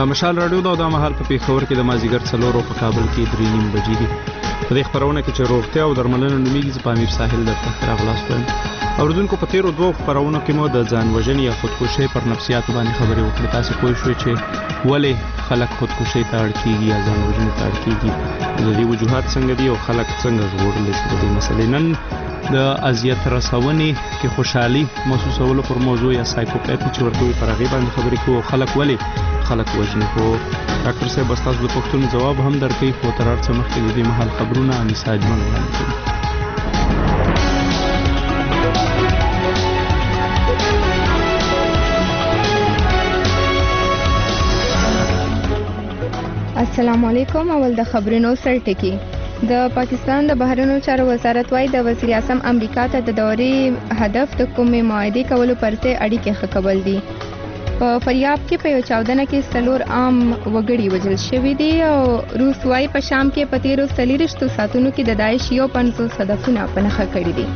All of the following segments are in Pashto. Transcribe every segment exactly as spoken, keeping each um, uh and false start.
مشال رادیو دا د مهال په پیښور کې د مازیګر څلورو په کابل کې درې نیم بجې دي. په دې خبرونه کې چې روغتیا او درملنه نومیږي، زه په امیر ساحل درته راغلاست وایم. اوریدونکو په تیرو دوه خبرونو کې مو د ځان وژنې یا خودکشي پر نفسیاتو باندې خبرې وکړې. تاسو پوه شئ چې ولې خلک خودکشي ته اړ کیږي یا ځان وژنې ته اړ کیږي، د دې وجوهات څنګه دي او خلک څنګه ژغورلی شي د دې مسلې. نن د اذیت رسونې کې خوشحالي محسوسولو پر موضوع یا سایکوپاتي چې ورته وي پر هغې باندې خبرې کوو. خلک ولې خلک وژني. خو ډاکټر صاحب ستاسو د پوښتنو جواب هم درکوي، خو تر هر څه مخکې د دې مهال خبرونه انیسا اجمل وړاندې کوي. السلام علیکم. اول د خبرونو سرټکی. د پاکستان د بهرنیو چارو وزارت وايي د وزیر اعظم امریکا ته د دورې هدف د کومې معاهدې کولو پرته اړیکې ښه کول دي. په فریاب کې په یو چاودنه کې څلور عام وګړي وژل شوي دي او روس وايي په شام کې په تیرو څلېرویشتو ساعتونو کې د داعش یو پنځوس هدفونه په نښه کړي دي.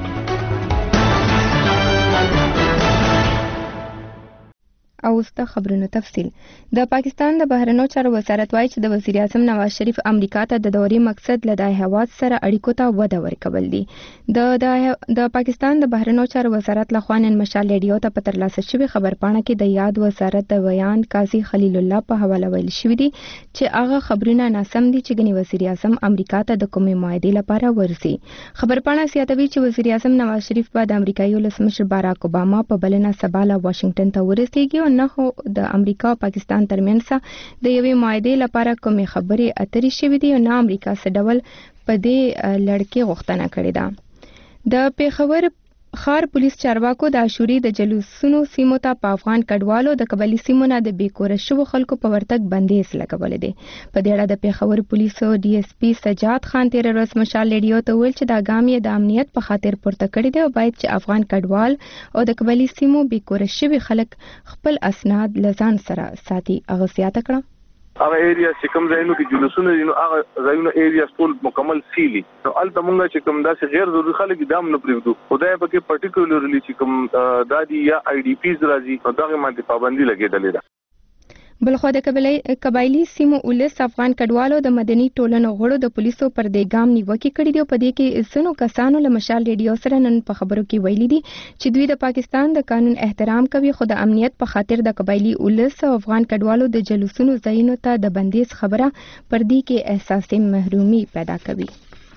او اوس د خبرونو تفصیل. د پاکستان د بهرنیو چارو وزارت وايي چې د وزیر اعظم نواز شریف امریکا ته د دورې مقصد له د هیواد سره اړیکو ته وده ورکول دي. د د پاکستان د بهرنیو چارو وزارت لخوا نن مشال ریډیو ته په ترلاسه شوې خبرپاڼه کې د یاد وزارت د بیان قاضي خلیل الله په حواله ویل شوی دی چې هغه خبرونه ناسم دي چې ګنې وزیر اعظم امریکا ته د کومې معاهدې لپاره ورسي. خبرپاڼه زیاتوي چې وزیر اعظم نواز شریف به د امریکایي ولسمشر باراک اوباما په بلنه سبا له واشنگټن ته ورسیږي. نه خو د امریکا او پاکستان ترمنځ د یوې معاهدې لپاره کومې خبرې اترې شوې دي او نه امریکا څه ډول په دې لړ کې غوښتنه کړې ده. د پیښور ښار پولیس چارواکو د عاشوري د جلوسونو سیمو ته په افغان کډوالو د قبایلي سیمو نه د بېکوره شوو خلکو په ورتګ بندیز لګولی دی. په دې اړه د پیښور پولیسو ډي اس پي سجاد خان تېره ورځ مشال ریډیو ته وویل چې دا ګام یې د امنیت په خاطر پورته کړی دی او باید چې افغان کډوال او د قبایلي سیمو بېکوره شوي خلک خپل اسناد له ځان سره ساتي. هغه زیاته کړه هغه ایریا چې کوم ځایونو کې جلوسونه دي نو هغه ځایونو ایریا ټول مکمل سیلي. نو البته مونږ چې کوم داسې غیر ضروري خلک دام نه پرېږدو. خدای پکې پرټیکولرلی چې کوم دادي یا آی ډي پیز راځي نو دغه باندې پابندي لګېدلې ده. بلخو د قبایلي سیمو ولس افغان کډوالو د مدني ټولنو غړو د پولیسو پر دې ګام نیوکې کړې دي او په دې کې ځینو کسانو له مشال ریډیو سره نن په خبرو کې ویلي دي چې دوی د پاکستان د قانون احترام کوي خو د امنیت په خاطر د قبایلي ولس او افغان کډوالو د جلوسونو ځایونو ته د بندیز خبره پر دې کې احساسي محرومي پیدا کوي.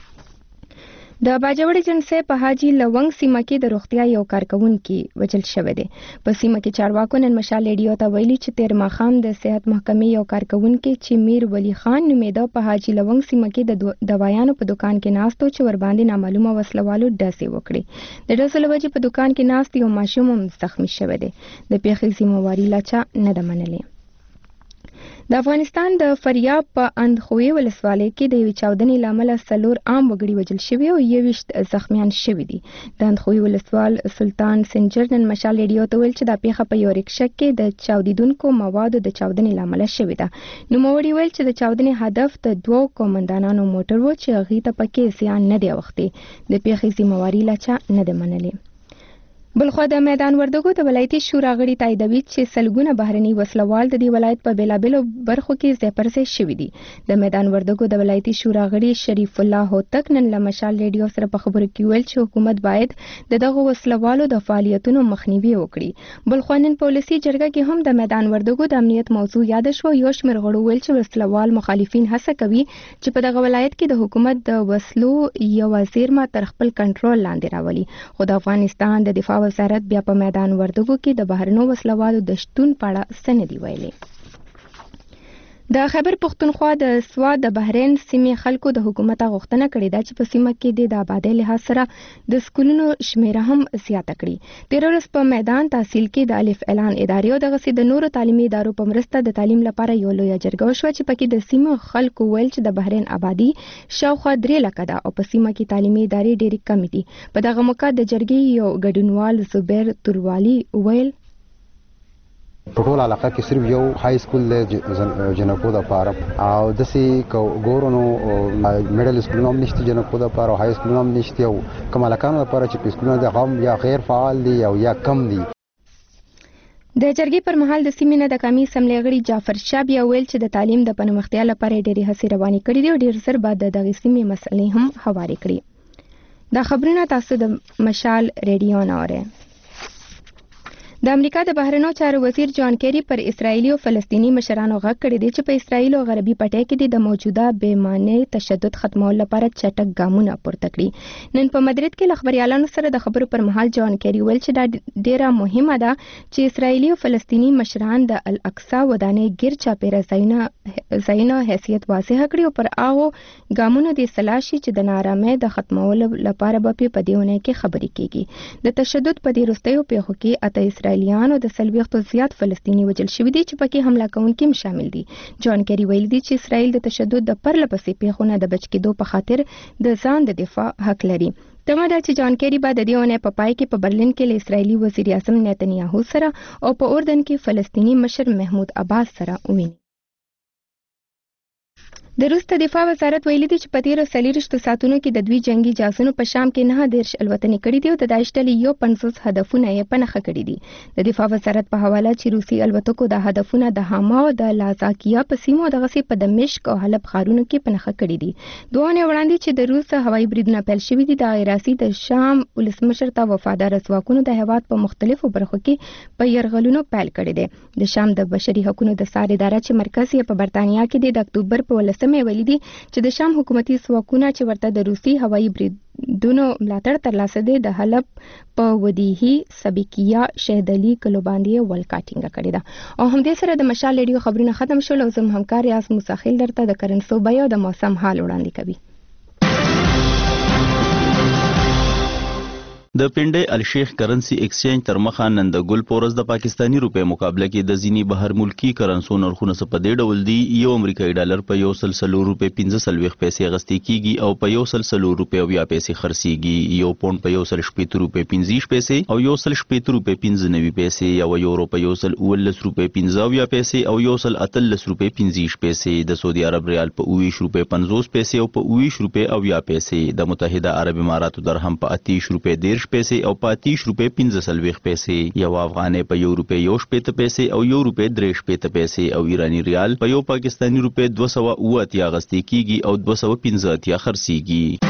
د باجوړ جنسي په حاجی لونګ سیمه کې د روغتیا یو کارکونکي وژل شوی دی. په سیمه کې چارواکو نن مشال ریډیو ته ویلي چې تیر ماښام د صحت محکمې یو کارکونکي چې میر ولی خان نومیده په حاجی لونګ سیمه کې د دوايانو په دکان کې ناست و چې ورباندې نامعلومه وسلوالو ډزې وکړې. د ډزو له وجې په دکان کې ناست یو ماشوم هم زخمي شوی دی. د پیښې ذمہواري لا چا نه ده منلې. د افغانستان د فریاب په اندخوی ولسوالۍ کې د یوې چاودنې له امله څلور عام وګړي وژل شوي او یوویشت زخمیان شوي دي. د اندخوی ولسوال سلطان سنجر نن مشال ریډیو ته ویل چې دا پیښه په یو رکشه کې د چاودیدونکو موادو د چاودنې له امله شوې ده. نوموړي ویل چې د چاودنې هدف د دوو قومندانانو موټر و چې هغوی ته پکې زیان نه دی اوښتی. د پیښې ذمہواري لا چا نه ده منلې. بلخو د میدان وردګو د ولایتي شورا غړي تاییدوي چې سلګونه بهرني وسلوال د دې ولایت په بیلابیلو برخو کې ځای پر ځای شوي دي. د میدان وردګو د ولایتي شورا غړي شریف الله هوتک نن له مشال ریډیو سره په خبرو کې ویل چې حکومت باید د دغو وسلوالو د فعالیتونو مخنیوي وکړي. بلخو نن په ولسي جرګه کې هم د میدان وردګو د امنیت موضوع یاد شو. یو شمېر غړو ویل چې وسلوال مخالفین هڅه کوي چې په دغه ولایت کې د حکومت د وسلو یوه زیرمه تر خپل کنټرول لاندې راولي. خو د افغانستان د دفاع وزارت بیا په میدان وردګو کې د بهرنیو وسلوالو د شتون په اړه څه نه دي ویلي. د خیبر پښتونخوا د سواد د بحرین سیمې خلکو د حکومت غوښتنه کړې ده چې په سیمه کې د آبادۍ لحاظ سره د سکولونو شمیره هم زیاته کړي. تېره ورځ په میدان تحصیل کې د الف اعلان ادارې او دغسې د نورو تعلیمي ادارو په مرسته د تعلیم لپاره یو لویه جرګه وشوه چې پکې د سیمې خلکو ویل چې د بحرین آبادي شاوخوا درې لکه ده او په سیمه کې تعلیمي ادارې ډېرې کمې دي. په دغه موقع د جرګې یو ګډونوال زبیر توروالي ویل په ټول علاقه کې صرف یو های سکول دی جنکو د پاره او داسې ګورو نو میډل سکولونه هم نشته جنکو د پاره او های سکولونه هم نشته او کوم علاقانو لپاره چې سکولونه د هم یا غیر فعال دي او یا کم دي. د جرګې پر مهال د سیمې نه د قومي اسمبلۍ غړي جعفر شاه بیا ویل چې د تعلیم د پرمختیا لپاره ډېرې هڅې روانې کړې دي او ډېر زر به د دغې سیمې مسلې هم هوارې کړي. دا خبرونه تاسو د مشال ریډیو نه اورئ. د امریکا د بهرنیو چارو وزیر جان کیری پر اسرایلی او فلسطینی مشرانو غږ کړی دی چې په اسرایل او غربي پټي کې د موجوده بېمانه تشدد ختمولو لپاره چټک ګامونه پورته کړي. نن په مدرید کې خبريالانو سره د خبرو پر مهال جان کیری ویل چې دا ډیره مهمه ده چې اسرایلی او فلسطینی مشران د الاقصی ودانۍ ګیر چاپیره ځایونه ځایونه حیثیت واضح کړي او پر هغه ګامونو د سلاشي چې د نارامۍ د ختمولو لپاره به په دیونه کې خبرې کیږي. د تشدد په دې وروستیو پیښو کې اته اسرایلیان او د سلويختو زیات فلسطینی وجل شوي دي چې پکې حمله کوونکي هم شامل دي. جان کیری ویلي دي چې اسرائیل د تشدد د پرلپسې پیښو نه د بچ کېدو په خاطر د ځان د دفاع حق لري. تمه ده چې جان کیری به د دې اونۍ په پای کې په برلین کې له اسرایلی وزیر اعظم نتنیاهو سره او په اردن کې فلسطینی مشر محمود عباس سره وویني. د روس دفاع وزارت ویلي دی چې په تیرو څلېرویشتو ساعتونو کې د دوی جنگي جاسوسانو په شام کې نه دېرش الوتنې کړې دي او د داعش ډلې یو پنځوس هدفونه یې په نښه کړي دي. د دفاع وزارت په حواله چې روسي الوتکو د هدفونه د حما او د لازاکیا په سیمو دغسې په دمشق او حلب ښارونو کې په نښه کړي دي. دوه اونۍ وړاندې چې د روس هوایي بریدونه پیل شوي دي د عراقي د شام ولسمشر ته وفادار ځواکونو د هېواد په مختلفو برخو کې په یرغلونو پیل کړی دی. د شام د بشري حقوقو د څار اداره چې مرکز یې په برتانیا کې دی د اکتوبر په ولسمه ویلي دي چې د شام حکومتي ځواکونه چې ورته د روسي هوایي بریدونو ملاتړ ترلاسه دی د حلب په ودیهي سبکیه شهید علي کلو باندې ولکا ټینګه کړې ده. او همدې سره د مشال ریډیو خبرونه ختم شول او زم همکار ریاض مساخیل درته د کرنسو بیا د موسم حال وړاندې کوي. د پنډۍ الشیخ کرنسی ایکسچینج تر مخه نن د ګل پورس د پاکستانی روپې مقابله کې د ځینی بهر ملکی کرنسو نرخونه څه په دې ډول دي. یو امریکایي ډالر په یو سل سلور روپې پنځه سلويخ پیسې غستې کیږي او په یو سل سلور روپې او یا پیسې خرڅيږي. یو پوند په یو سل شپږ روپې پنځه پیسې او یو سل شپږ روپې پنځه نوي پیسې یو یورو په یو سل اولس روپې پنځه یا پیسې او یو سل اتلس روپې پنځه پیسې. د سعودي عرب ریال په اویش روپې پنځوس پیسې او په اویش روپې او یا پیسې. د متحده عرب اماراتو درهم په اتیش روپې ډیر پیسې او په اتیش روپې پنځه سلويخ پیسې. یو افغانۍ په یو روپې یو شپېته پیسې او یو روپې درې شپېته پیسې او ایرانی ریال په یو پاکستانی روپې دوه سوه اوه اتیا غستې کیږي او دوه سوه پنځه اتیا خرڅیږي.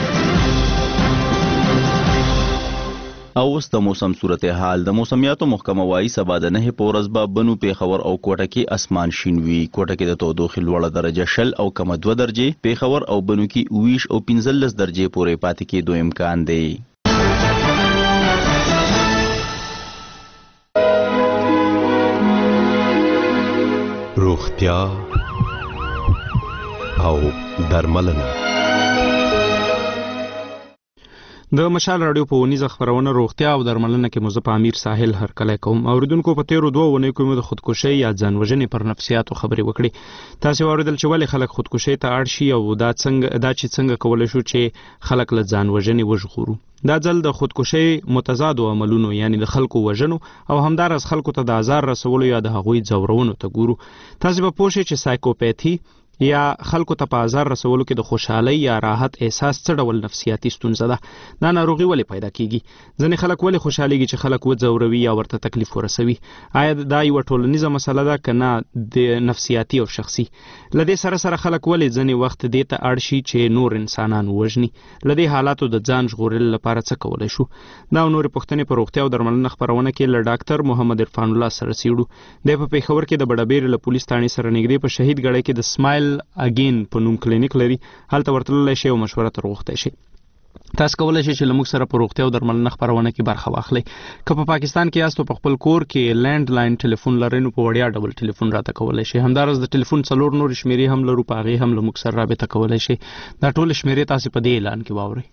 او اوس د موسم صورتحال. د موسمیاتو محکمه وايي سبا د نهه په ورځ به بنو پیښور او کوټه کې اسمان شین وي. کوټه کې د تودوخې لوړه درجه شل او کمه دوه درجې، پیښور او بنو کې اویش او پنځلس درجې پورې پاتې کېدو امکان دی. روغتیا او درملنه. د مشال رادیو په ونیزه خبرونه روغتیا او درملنه کې مزه په امیر ساحل هرکلی کوم. اوریدونکو په تیرو دوه ونیو کې د خودکشي یا ځان وژنې پر نفسیاتو خبرې وکړي. تاسو اوریدل چې ولې خلک خودکشي ته اړ شي او دا څنګه دا چې څنګه کولای شو چې خلک له ځان وژنې وژغورو. دا ځل د خودکشي متضادو عملونو یعنی د خلکو وژنو او همدارس خلکو ته د آزار رسولو یا د هغوی ځورونو ته ګورو. تاسو به پوه شئ چې سایکوپیتي یا خلکو ته په آزار رسولو کې د خوشحالي یا راحت احساس څه ډول نفسیاتي ستونزه ده. دا ناروغي ولې پیدا کیږي؟ ځینې خلک ولې خوشحاليږي چې خلک وځوروي یا ورته تکلیف ورسوي؟ آیا دا یو ټولنیزه مسله ده که نه د نفسیاتي او شخصي؟ له دې سره سره خلک ولې ځینې وخت دې ته اړ شي چې نور انسانان ووژني؟ له دې حالاتو د ځان ژغورلو لپاره څه کولی شو؟ دا او نورې پوښتنې په روغتیا او درملنه خپرونه کې له ډاکټر محمد عرفان الله سره څېړو. دی په پېښور کې د بډابېرې له پولیس تاڼې سره نږدې په شهید ګړی کې د سمایل اگین په نوم کلینیک لري. هلته ورتللی شئ او مشوره تر وغوښتی شئ. تاسو کولی شئ چې له موږ سره په روغتیا او درملنه خپرونه کې برخه واخلئ. که په پاکستان کې یاست او په خپل کور کې لینډ لاین ټلیفون لرئ نو په وړیا ډول ټلیفون راته کولی شئ. همداراز د ټلیفون څلور نورې شمېرې هم لرو، په هغې هم له موږ سره رابطه کولی شئ. دا ټولې شمېرې تاسو په دې اعلان کې واورئ.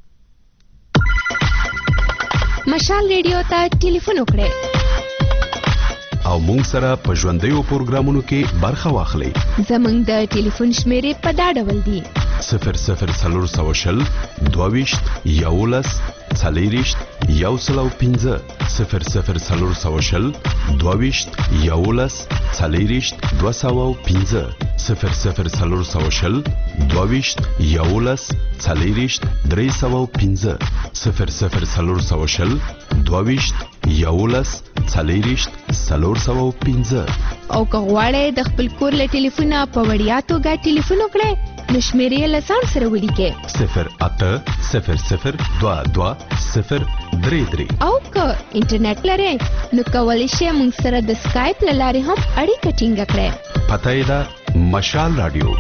مشال ریډیو ته ټلیفون وکړئ او مونږ سره په ژوندیو پروګرامونو کې برخه واخلئ. زمونږ د ټلیفون شمیرې په دا ډول دي: صفر صفر څلور سوه شل دوه ویشت یولس څلېرویشت یو سل او پنځه صفر صفر څلور سوه شل دوه ویشت یولس څلېرویشت دوه سوه او پنځه صفر صفر څلور سوه شل دوه ویشت یولس څلېرویشت درې سوه او پنځه صفر صفر څلور سوه شل دوه ویشت یولس څلېرویشت څلور سوه پنځه. او که غواړئ د خپل کور له ټلیفونه په وړیا توګه ټلیفون وکړئ نو شمېرې یې له ځان سره ولیکئ صفر اته صفر صفر دوه دوه صفر درې درې. او که انټرنیټ لرئ نو کولی شئ موږ سره د سکایپ له لارې هم اړیکه ټینګه کړئ. پته یې ده مشال راډیو.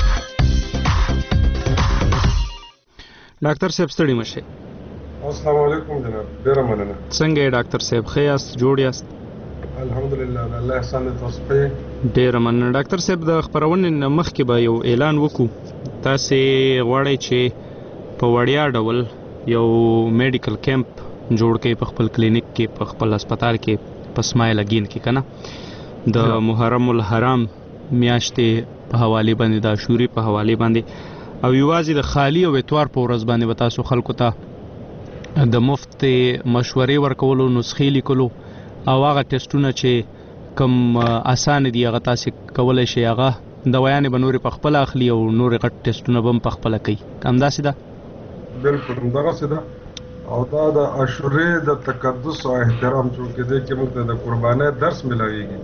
ډاکټر صاحب ستړي مشه. السلام علیکم جناب. ډیره مننه. څنګه یې ډاکټر صاحب؟ ښه یاست؟ جوړ یاست؟ الحمدلله الله احسان دې تاسو په. ډیره مننه. ډاکټر صاحب د خبرونې نه مخکې به یو اعلان وکړو. تاسې غواړئ چې په وړیا ډول یو میډیکل کیمپ جوړ کړئ په خپل کلینیک کې، په خپل هسپتال کې، په اسماعیل اګین کې، کنه د محرم الحرام میاشتې په حواله باندې، د عاشوري په حواله باندې، او یوازې د خالی او اتوار په ورځ باندې به تاسو خلکو ته د مفت مشورې ورکولو، نسخې لیکلو او هغه ټیسټونه چې کم اسانه دي هغه تاسو کولای شئ، هغه دوايانې به نورې په خپل اخلي او نورې غټ ټیسټونه به هم په خپل کوي. همداسې ده؟ بالکل همدغسې ده. او دا د عاشورې د تقدس او احترام چونکې دی کې موږ ته د قربانۍ درس ملاویږي،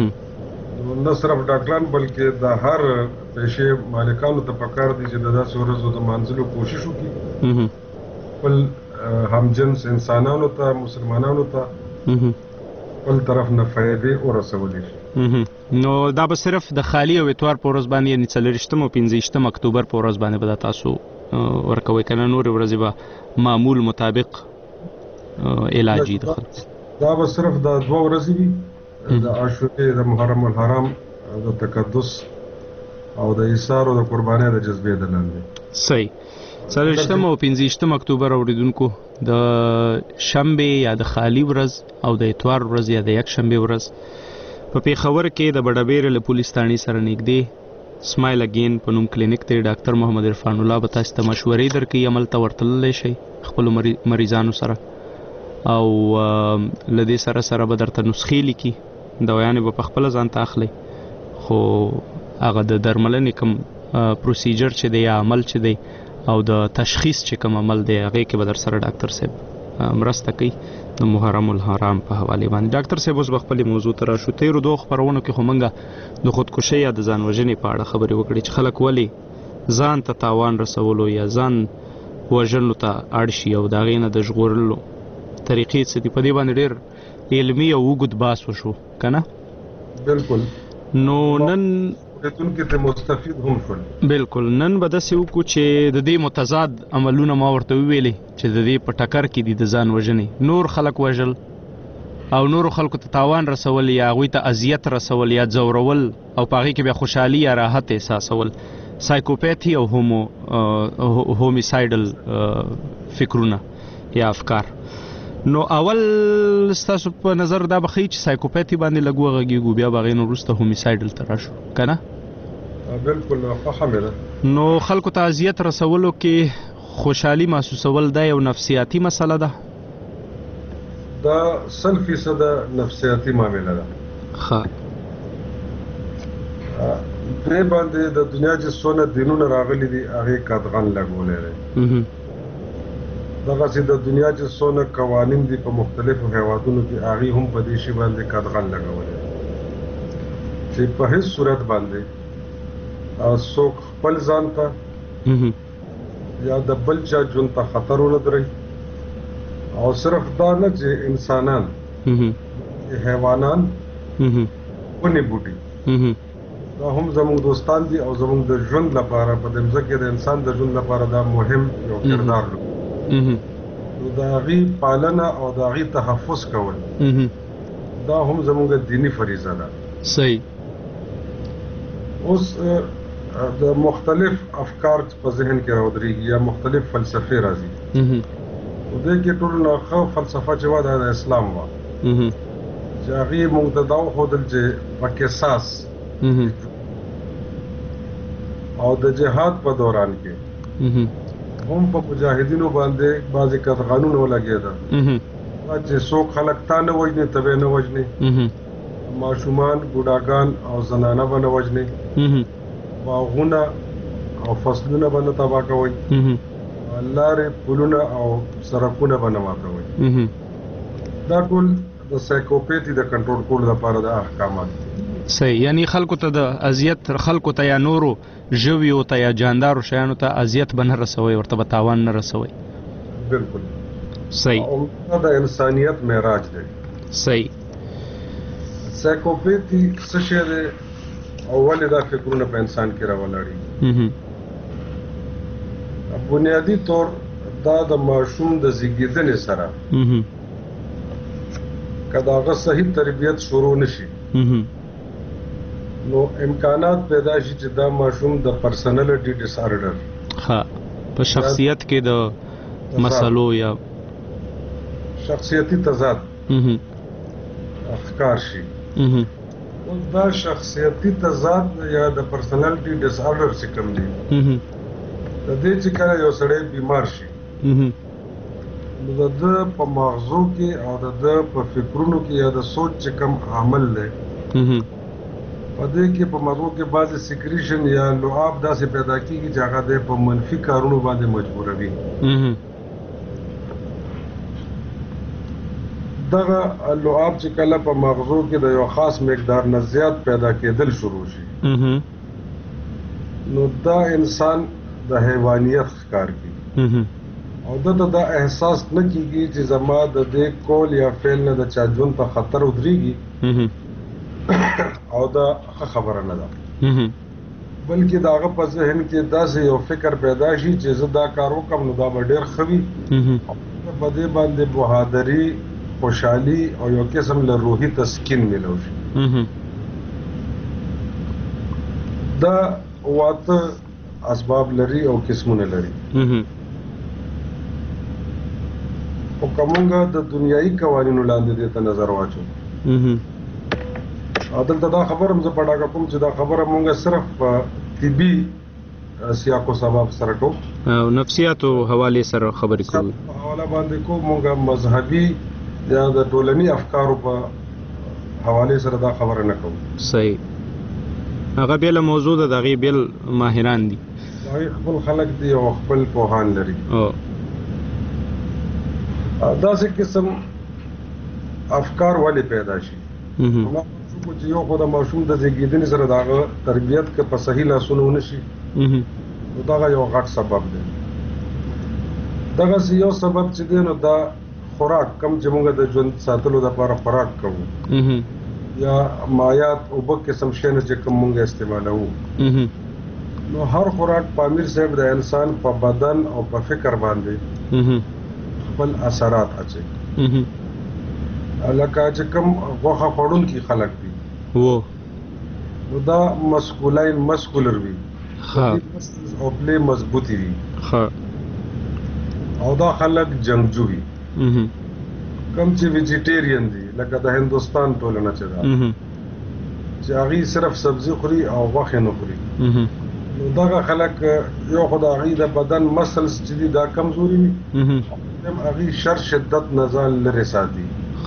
نه صرف ډاکټران بلکې د هر پیشې مالکانو ته پکار دي چې د داسې ورځو د مانځلو کوشش وکړي، خپل همجنس انسانانو ته، مسلمانانو ته خپل طرف نه فایدې ورسولی شي. نو دا به صرف د خالی او اتوار په ورځ باندې، یعنې څلېرویشتم او پنځه اکتوبر په ورځ باندې به دا تاسو ورکوئ، که نه نورې ورځې به معمول مطابق علاجي د خلکو؟ دا به صرف د دوه ورځې وي، د عاشورې، د محرم الحرام، د تقدس او د ایثار او د قربانۍ د جذبې د لاندې. صحیح. څلېرویشتم او پنځه اکتوبر اوریدونکو د شنبې یا د خالی ورځ او د اتوار ورځ یا د یک شنبې ورځ په پیښور کې د بډابیر له پولیس تاڼي سره نږدې اسماعیل اګین په نوم کلینیک ته ډاکټر محمد عرفان الله به تاسو ته مشورې درکړي، عمل ته ورتللی شئ خپلو مریضانو سره، او له دې سره سره به درته نسخې لیکي، دوايانې به په خپله ځان ته اخلئ، خو هغه د درملنې کوم پروسیجر چې دی یا عمل چې دی او د تشخیص چې کوم عمل دی هغې کې به در سره ډاکټر صاحب مرسته کوي د محرم الحرام په حوالې باندې. ډاکټر صاحب اوس به خپلې موضوع ته راشو. تېرو دوه خپرونو کې خو موږ د خودکشۍ یا د ځان وژنې په اړه خبرې وکړې چې خلک ولې ځان ته تاوان رسولو یا ځان وژنو ته اړ شي او د هغې نه د ژغورلو طریقې څه دي. په دې باندې ډېر علمي او اوږد بحث وشو، که نه؟ بالکل. نو نن مستفید هم شول. بالکل. نن به داسې وکړو چې د دې متضاد عملونه ما ورته وویلې چې د دې په ټکر کې دي د ځان وژنې، نور خلک وژل او نورو خلکو ته تاوان رسول یا هغوی ته اذیت رسول یا ځورول او په هغې کې بیا خوشحالي یا راحت احساسول، سایکوپیتي او هومو هومیسایډل فکرونه یا افکار. نو اول ستاسو په نظر دا به ښیي چې سایکوپیتي باندې لږ وغږېږو، بیا به هغې نه وروسته هومیسایډل ته راشو، که نه؟ بالکل خوښه مې ده. نو خلکو ته اذیت رسولو کې خوشحالي محسوسول دا یو نفسیاتي مسله ده؟ دا سل فیصده نفسیاتي معامله ده. ښه. پرې باندې د دنیا چې څونه دینونه راغلي دي هغې قدغن لګولی دی. دغسې د دنیا چې څونه قوانین دي په مختلفو هیوادونو کې هغې هم په دې شي باندې قدغن لګولی دی چې په هیڅ صورت باندې څوک خپل ځان ته یا د بل چا ژوند ته خطر ونه دروي. او صرف دا نه چې انسانان، حیوانان، ونې بوټي دا هم زموږ دوستان دي او زموږ د ژوند لپاره په دې مځکه د انسان د ژوند لپاره دا مهم یو کردار لري. نو د هغې پالنه او د هغې تحفظ کول دا هم زموږ دینی فریضه ده. صحیح. اوس د مختلف افکار په ذهن کې راودرېږي یا مختلف فلسفې راځي. په دې کې ټولو نه ښه فلسفه چې وه دا د اسلام وه چې هغې موږ ته دا وښودل چې په قصاص او د جهاد په دوران کې هم په مجاهدینو باندې بعضې قدغنونه ولګېده چې څوک خلک تا نه وژنې ته به یې نه وژنې، ماشومان، بوډاګان او زنانه به نه وژنې، باغونه او فصلونه به نه تباه کوئ، لارې، پلونه او سړکونه به نه ماتوئ. دا ټول د سایکوپیتي د کنټرول کولو لپاره د احکامات صحیح. یعنی خلکو ته د اذیت خلکو ته یا نورو ژویو ته یا جاندارو شیانو ته اذیت به نه رسوي، ورته به تاوان نه رسوي. بالکل صحیح. او دا د انسانیت معراج دی. صحیح. سایکوپیتي څه شی دی او ولې دا فکرونه په انسان کې راولاړي؟ بنیادی طور دا د ماشوم د زیږیدنې سره که د هغه صحیح تربیت شروع نشي نو امکانات پیدا شي چې دا ماشوم د پرسنالټي ډیس آرډر ها په شخصیت کې د مسلو یا شخصیتي تضاد افکار شي. دا شخصیتي تضاد یا د پرسنالټي ډیس آرډر څه کوم دي د دې چې کله یو سړی بیمار شي نو د ده په مغزو کې او د ده په فکرونو کې یا د سوچ چې کوم عمل دی په دې کې په مغزو کې بعضې سیکریشن یا لعاب داسې پیدا کېږي چې هغه دی په منفي کارونو باندې مجبوروي. دغه لعاب چې کله په مغزو کې د یو خاص مقدار نه زیات پیدا کېدل شروع شي نو دا انسان د حیوانیت ښکار کوي او دته دا احساس نه کیږي چې زما د دې کول یا فعل نه د چا ژوند ته خطر ودرېږي او دا ښه خبره نه ده، بلکې د هغه په ذهن کې داسې یو فکر پیدا شي چې زه دا کار وکړم نو دا به ډېر ښه وي او په دې باندې بهادري، خوشحالي او یو قسم له روحي تسکین میلو شي. دا واته اسباب لري او قسمونه لري. او کومه د دنیایي قوانینو لاندې دې ته نظر واچو عدالت دا خبره مزه پډا کوم چې دا خبره مونږه صرف طبي سیاق او سبب سره کوو او نفسیاتو حواله سره خبرې کوو حواله باندې کوو مونږه مذهبي یا د ټولني افکارو په حواله سره دا خبره نه کوو. صحیح. هغه بیل موضوع ده، دغه بیل ماهران دي، خپل خلک دي او خپل پوهان لري. او داسې قسم افکار ولې پیدا شي؟ چې یو خو د ماشوم د زیږیدنې سره د هغه تربیت که په صحیح لاسونو ونه شي نو دغه یو غټ سبب دی. دغسې یو سبب چې دی نو دا خوراک کم چې موږ د ژوند ساتلو دپاره خوراک کوو یا مایات اوبه قسم شیانه چې کوم موږ استعمالوو نو هر خوراک په امیر صاحب د انسان په بدن او په فکر باندې خپل اثرات اچوي. لکه چې کوم غوښه خوړونکي خلک دي نو دا مسکولاین مسکولر وي او پلی مضبوطی وي او دا خلک جنگجو وي. کم چې ویجیټیرین دي لکه د هندوستان ټولنه چې ده چې هغوی صرف سبزي خوري او غوښې نه خوري نو دغه خلک یو خو د هغوی د بدن مسلز چې دي دا کمزوري وي هغوی شر شدت نه ځان لرې ساتي.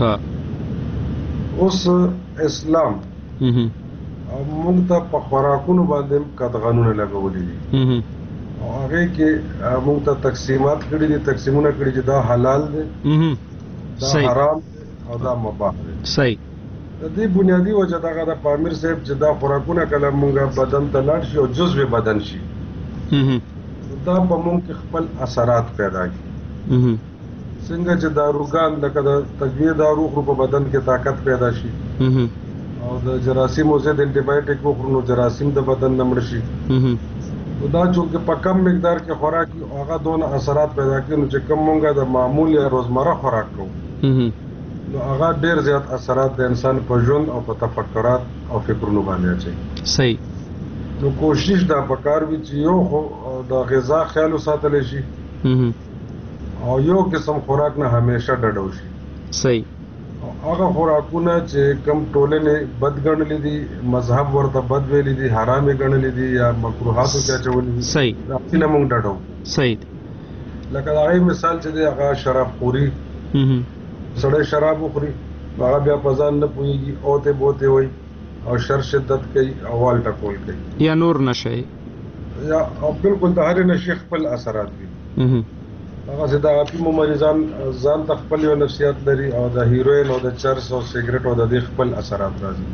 اوس اسلام موږ ته په خوراکونو باندې قدغنونه لګولي دي او هغې کې موږ ته تقسیمات کړي دي، تقسیمونه کړي چې دا حلال دی، دا حرام دی او دا مباح دی. صحیح. د دې بنیادي وجه دغه د پامیر صاحب چې دا خوراکونه کله موږ بدن ته لاړ شي او جزو بدن شي دا په موږ کې خپل اثرات پیدا کړي. څنګه چې داروګان لکه د تقویه دارو خورو په بدن کې طاقت پیدا شي او د جراثیمو ضد انټي بایوټیک وخورو نو جراثیم د بدن نه مړ شي نو دا چې په کم مقدار کې خوراک هغه دونه اثرات پیدا کوي نو چې کوم مونږه د معمول یا روزمره خوراک کوو نو هغه ډېر زیات اثرات د انسان په ژوند او په تفکرات او فکرونو باندې اچوي. صحیح. نو کوشش دا پکار وي چې یو خو د غذا خیال وساتلی شي او یو قسم خوراک نه همیشه ډډه وشي. صحیح. هغه خوراکونه چې کم ټولنې بد ګڼلي دي، مذهب ورته بد ویلي دي، حرامې ګڼلي دي یا مکروهاتو کې اچولي دي، صحیح، هغې نه موږ ډډه وو. صحیح. لکه د هغې مثال چې دی هغه شراب خوري، سړی شراب وخوري هغه بیا په ځان نه پوهېږي، اوتې بوتې وایي او شر شدت کوي او وال ټکول کوي یا نور نشئ یا او بالکل د هرې نشې خپل اثرات وي. هغه سدا اپیمو مریضان ځان ته خپل یو نفسیات لري او د هیروین او د چرس او سیګریټ او د خپل اثرات راځي.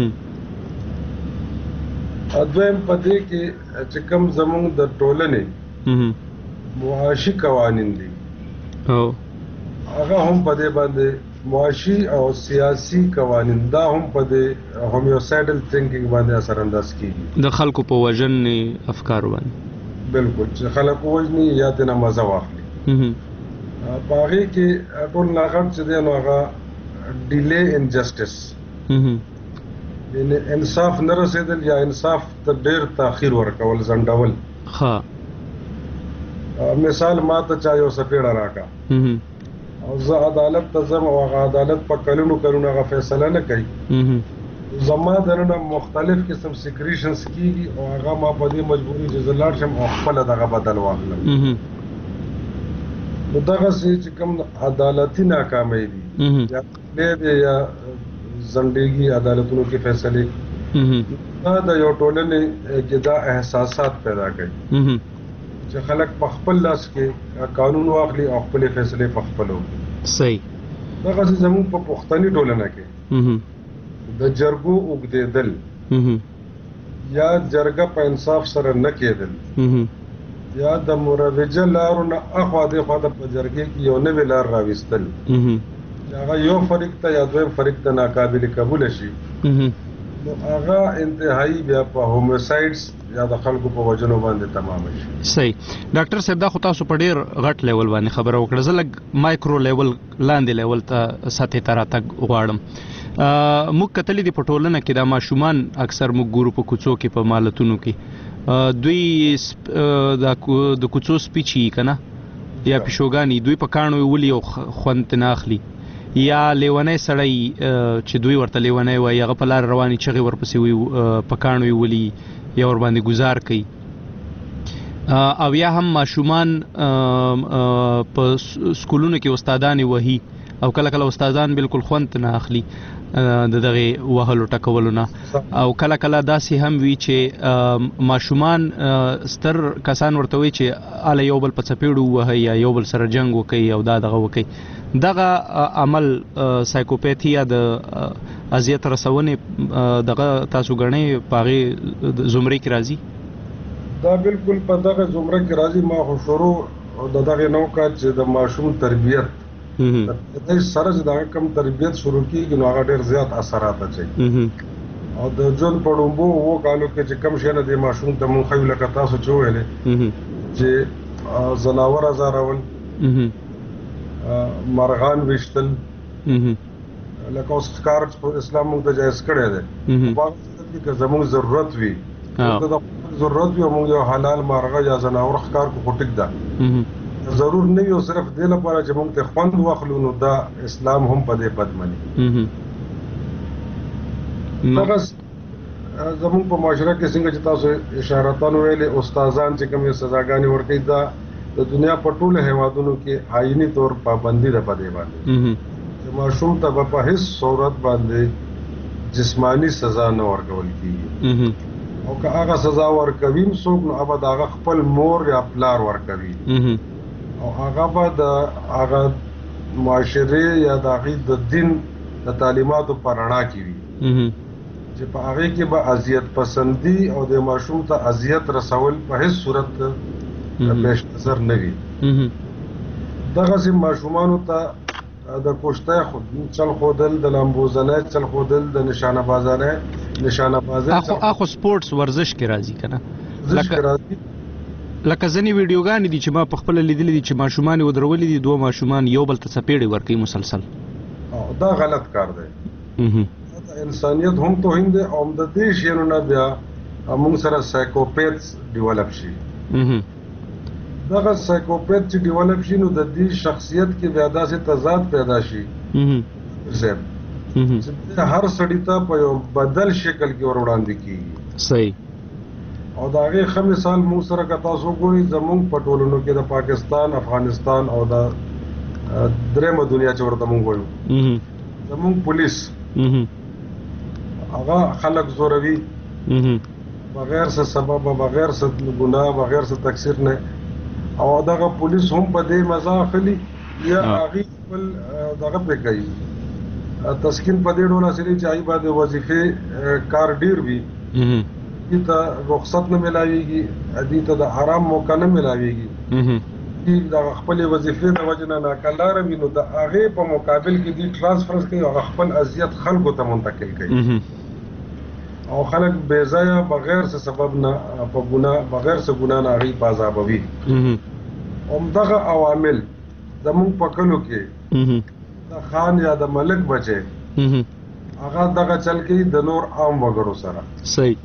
اځم پدې کې چې کوم زموږ د ټولنې معاشي قوانین دي او هغه هم پدې باندې معاشي او سیاسي قوانین دا هم پدې هومیوسایډل ثینکینګ باندې اثر انداز کیږي د خلکو په وژنې افکار باندې. بالکل چې خلک وژني یا د نماز واخلي په هغه کې ټول لاغت چې دی نو هغه ډیلی ان جسټس یعنی انصاف نه رسیدل یا انصاف ته ډیر تاخير ورکول زنداول. ها مثال ما ته چا یو سپیړه راکا او زه عدالت ته ځم او هغه عدالت په کلونو کلونو هغه فیصله نه کوي زما دنه مختلف قسم سیکریشنز کیږي او هغه ما په دې مجبوري چې زلار شم او خپل دغه بدل واخلم. نو دغه چې کوم عدالتي ناکامي دي یا دې یا زندګي عدالتونو کې فیصله دا د یو ټولنې کې دا احساسات پیدا کوي چې خلک په خپل لاس کې قانون واخلي او خپل فیصله په خپل وکړي. صحیح. دغه زموږ په پښتني ټولنه کې د جرګو وګدېدل یا جرګه په انصاف سره نه کېدل یا د مروجه لارو نه اخوا د خوا د جرګې کې یو نوې لار راوستل هغه یو فریق ته یا دویم فریق ته ناقابل قبول شي نو هغه انتهایی بیا په هومیسایډز یا د خلکو په وجنو باندې تمام شي. صحیح. ډاکټر صاحب دا خو تاسو په ډیر غټ لیول باندې خبره وکړه زه لږ مایکرو لیول لاندې لیول ته سطحې ته راتګ غواړم. موږ کتلې دي په ټولنه کې دا ماشومان اکثر موږ ګورو په کوڅو کې په مالتونو کې دوی د کوڅو سپیچي کنه یا پښوګانی دوی په کانو ولي او خوند نه اخلي یا لیونی سړی چې دوی ورته لیونی وایي هغه په لار رواني چغې ورپسې وي په کانو ولي یا ور باندې گزار کوي او یا هم ماشومان په سکولونو کې استادان وهي او کله کله استادان بالکل خوند نه اخلي د دغه وهلو ټکولو نه او کله کله داسې هم وی چې ماشومان ستر کسان ورته وي چې اله یو بل په چپېړو وهي یا یو بل سره جنگ وکړي او دا دغه وکړي دغه عمل سایکوپیتھی یا د اذیت رسونې دغه تاسو غنئ پاغه زمرې کې راځي. دا بالکل په دغه زمرې کې راځي. ما خو شروع د دغه نو کا چې د ماشوم تربیت د سره د کم تربیت شروع کیږي نو هغه ډیر زیات اثرات اچي او د جون پړومبو وو کالو کې چې کم شنه د ماشوم ته مونږ خو لکه تاسو چويلې چې زناور ازارول مرغان وشتل لکه اوس کار په اسلام موږ ته جایز کړی دی په دې کې زموږ ضرورت وي د ضرورت وي موږ یو حلال مرغه یا زناور ښکار کو ټیک ده ضرور نه یو صرف د لپاره چې موږ ته خوند واخلو نو دا اسلام هم په دې بد مني. هغه زموږ په معاشره کې څنګه چې تاسو اشاراتان ویلې استادان چې کومه سزاګانې ورکړي دا د دنیا په ټولو هیوادونو کې آئینی طور پابندي ده په دې باندې چې ماشوم ته په هیڅ صورت باندې جسمانی سزا نه ورکول کیږي او که هغه سزا ورکوي څوک نو ابد هغه خپل مور یا پلار ورکوي او هغه به د هغه معاشره یا د هغه د دین د تعلیماتو پر رڼا کې وي چې په هغه کې به اذیت پسندي او د ماشوم ته اذیت رسول په هیڅ صورت پیش نظر نه وي. دغه سیم ماشومانو ته د کوشته خود چل خودل د لامبوزنه چل خودل د نشانه بازانه نشانه بازه اخو اخو سپورتس ورزش کې راځي کنه لکه لکه ځنی ویډیوګانې دي چې ما په خپل لیدلې دي چې ماشومان ودرولې دي دوه ماشومان یو بل ته چپېړې ورکوي مسلسل او دا غلط کار دی. انسانیت هم توهین دی او د دې شیانو نه بیا موږ سره سایکوپیتس ډیولپ شي. دغه سایکوپیت چې ډیولپ شي نو د دې شخصیت کې بیا داسې تضاد پیدا شي زم چې هر سړی ته په یو بدل شکل کې ور وړاندې کیږي. صحیح. او دا غي خمه مثال مو سره کا تاسو ګوري زمونږ په ټولنو کې د پاکستان افغانستان او د درېمه دنیا چې ورته مونږ وایو زمونږ پولیس هغه خلک زوروي بغیر څه سبب بغیر څه ګناه بغیر څه تقصیر نه او دغه پولیس هم په دې مزه اخلي یا هغه خپل دغه پرې کوي تسکین په دې ډول اصلي چې هغه باندې وظیفه کار ډیر وي دې ته رخصت نه ملاويږي دې ته د آرام موقع نه ملاويږي دې د خپل وظیفې د وجه نه ناکلاره وي نو د هغه په مقابل کې دې ترانسفر کوي او خپل اذیت خلکو ته منتقل کوي او خلک بے ځایه بغیر څه سبب نه په ګناه بغیر څه ګناه نه هغه په عذابوي همدغه عوامل زموږ په کلو کې د خان یا د ملک بچي هغه دغه چل کې د نور عام وګړو سره صحیح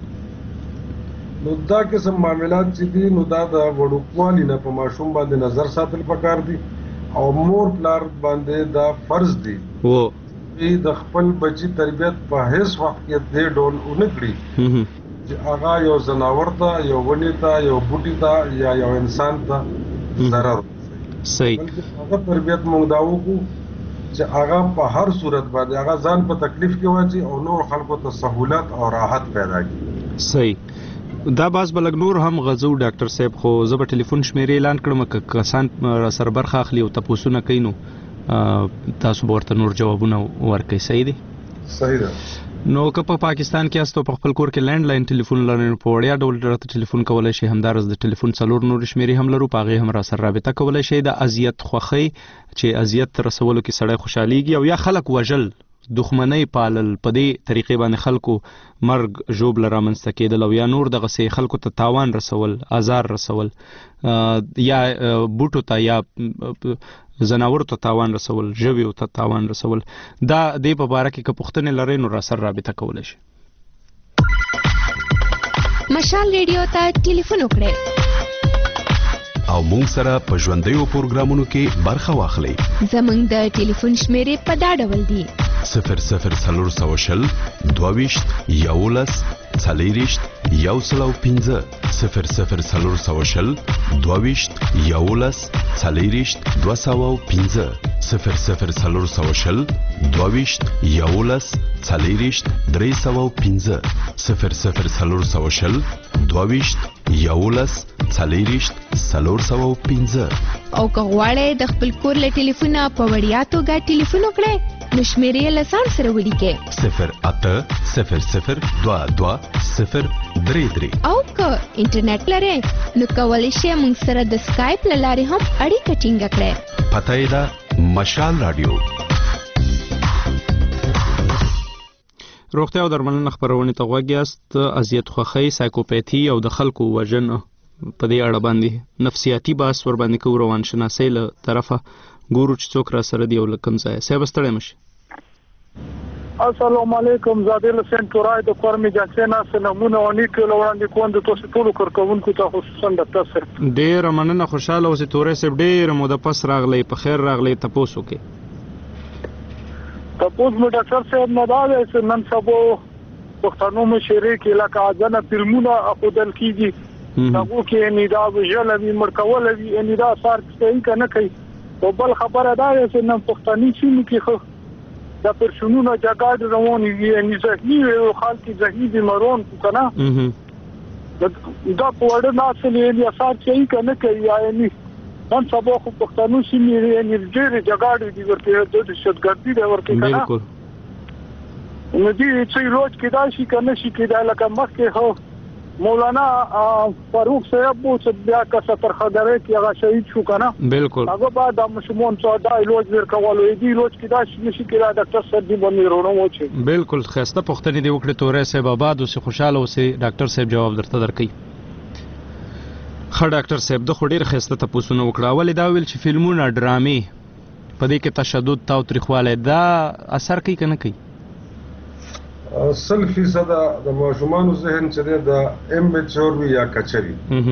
نو دا قسم معاملات چې دي نو دا د وړوکوالي نه په ماشوم باندې نظر ساتل پکار دي او مور پلار باندې دا فرض دي و د خپل بچی تربیت په هیڅ وخت کې دې ډول اونکړي چې هغه یو زناور ته یو ونی ته یو بوټي ته یا یو انسان ته ضرر صحیح هغه تربیت موږ دا وکړو چې هغه په هر صورت باندې هغه ځان په تکلیف کې واچي او نور خلکو ته سہولت او راحت پیدا کړي صحیح دا باز بلګ نور هم غزو ډاکټر صاحب خو زه به ټلیفون شمیرې اعلان کړم که کسان سر برخه اخلي او تاسو نه کینو تاسو ورته نور جوابونه ورکړئ صحیح دي صحیح ده نو که په پاکستان کې استو په خپل کور کې لینډ لاین ټلیفون لرئ په وړیا ډول درته ټلیفون کولای شي همدارس د ټلیفون څلور نور شمیرې هم لرو په هغې هم را سره رابطه کولای شي د اذیت خوښۍ چې اذیت رسولو کې سړی خوشحالیږي او یا خلک وژل دښمنۍ پالل په دې طریقې باندې خلکو مرګ ژوبله رامنځته کېدل او یا نور دغسې خلکو ته تاوان رسول آزار رسول یا بوټو ته یا زناورو ته تاوان رسول ژویو ته تاوان رسول دا دې په باره کې که پوښتنې لرئ نو راسره رابطه کولی شي مشال ریډیو ته ټلیفون وکړئ او مونږ سره په ژوندیو پروګرامونو کې برخه واخلئ زمونږ د ټلیفون شمیرې په دا ډول دي صفر صفر څلور سوه شل دوه ویشت یولس څلېرویشت یو سل او پنځه صفر صفر څلور سوه شل دوه ویشت یولس څلېرویشت دوه سوه او پنځه صفر صفر څلور سوه شل دوه ویشت یولس څلېرویشت درې سوه او پنځه صفر صفر څلور سوه شل دوه ویشت یولس څلېرویشت څلور سوه او پنځه او که غواړئ د خپل کور له ټلیفونه په وړیا توګه ټلیفون وکړئ نو شمیرې له ځان سره ولیکئ صفر اته صفر صفر دوه دوه صفر درې درې او که انټرنیټ لرئ نو کولی شئ موږ سره د سکایپ له لارې هم اړیکه ټینګه کړئ پته یې ده مشال راډیو روغتیا او درملنه خپرونې ته غوږ یاست اذیت خوښۍ سایکوپیتي او د خلکو وژنه په دې اړه باندې نفسیاتي بحث ور باندې کوو روانشناسۍ له طرفه ګورو چې څوک را سره دی او له کوم ځایه صاحب ستړی مه شي السلام علیکم زاده له سنټورای د کورمي جنسینا سنمونه او نیټو وړاندې کوم د تاسو ټول کارکونکو ته خصوصا د تاسو ډېر مننه خوشاله اوسې تورې صاحب ډېر مو د پس راغلی په خیر راغلی تاسو کې تاسو مو ډاکټر صاحب نه دا چې نن سبا پښتنو مشري کې لکه ځنه فلمونه خپل کیږي هغه کې ندا وژل وی مرکول وی ندا سار څه کنه کوي او بل خبره دا چې نن پښتني سیمه کې خو د پرشونونو جګړه روانې وي ان زهنی او خلک زهنی مرون کنه دا په وړه ناسلې یا سار څه کنه کوي یعنی نن سبا خو پښتنو سیمه یې ډېر جګړه دي ورته د شتګردي دا ورته کنه بالکل نو دې چې روز کې دا شي کنه شي کې دا لکه مخکې هو مولانا فاروق صاحب وو چې بیا کا ستر خدای کې هغه شهید شو کنه بالکل هغه بعد د مشمون څو دا لوج ورکول دی لوج کې دا شي شي کې دا ډاکټر صاحب دی باندې ورونه و چې بالکل خسته پښتني دی وکړه تورې صاحب آباد اوسې خوشاله اوسې ډاکټر صاحب جواب درته درکړي خا ډاکټر صاحب د خډیر خسته تاسو نو وکړه ولې دا ویل چې فلمونه ډرامې په دې کې تشدد تاو تاریخواله دا اثر کوي کنه کوي سل فیصد د ماشومانو ذهن چې د امبیچور وی یا کچري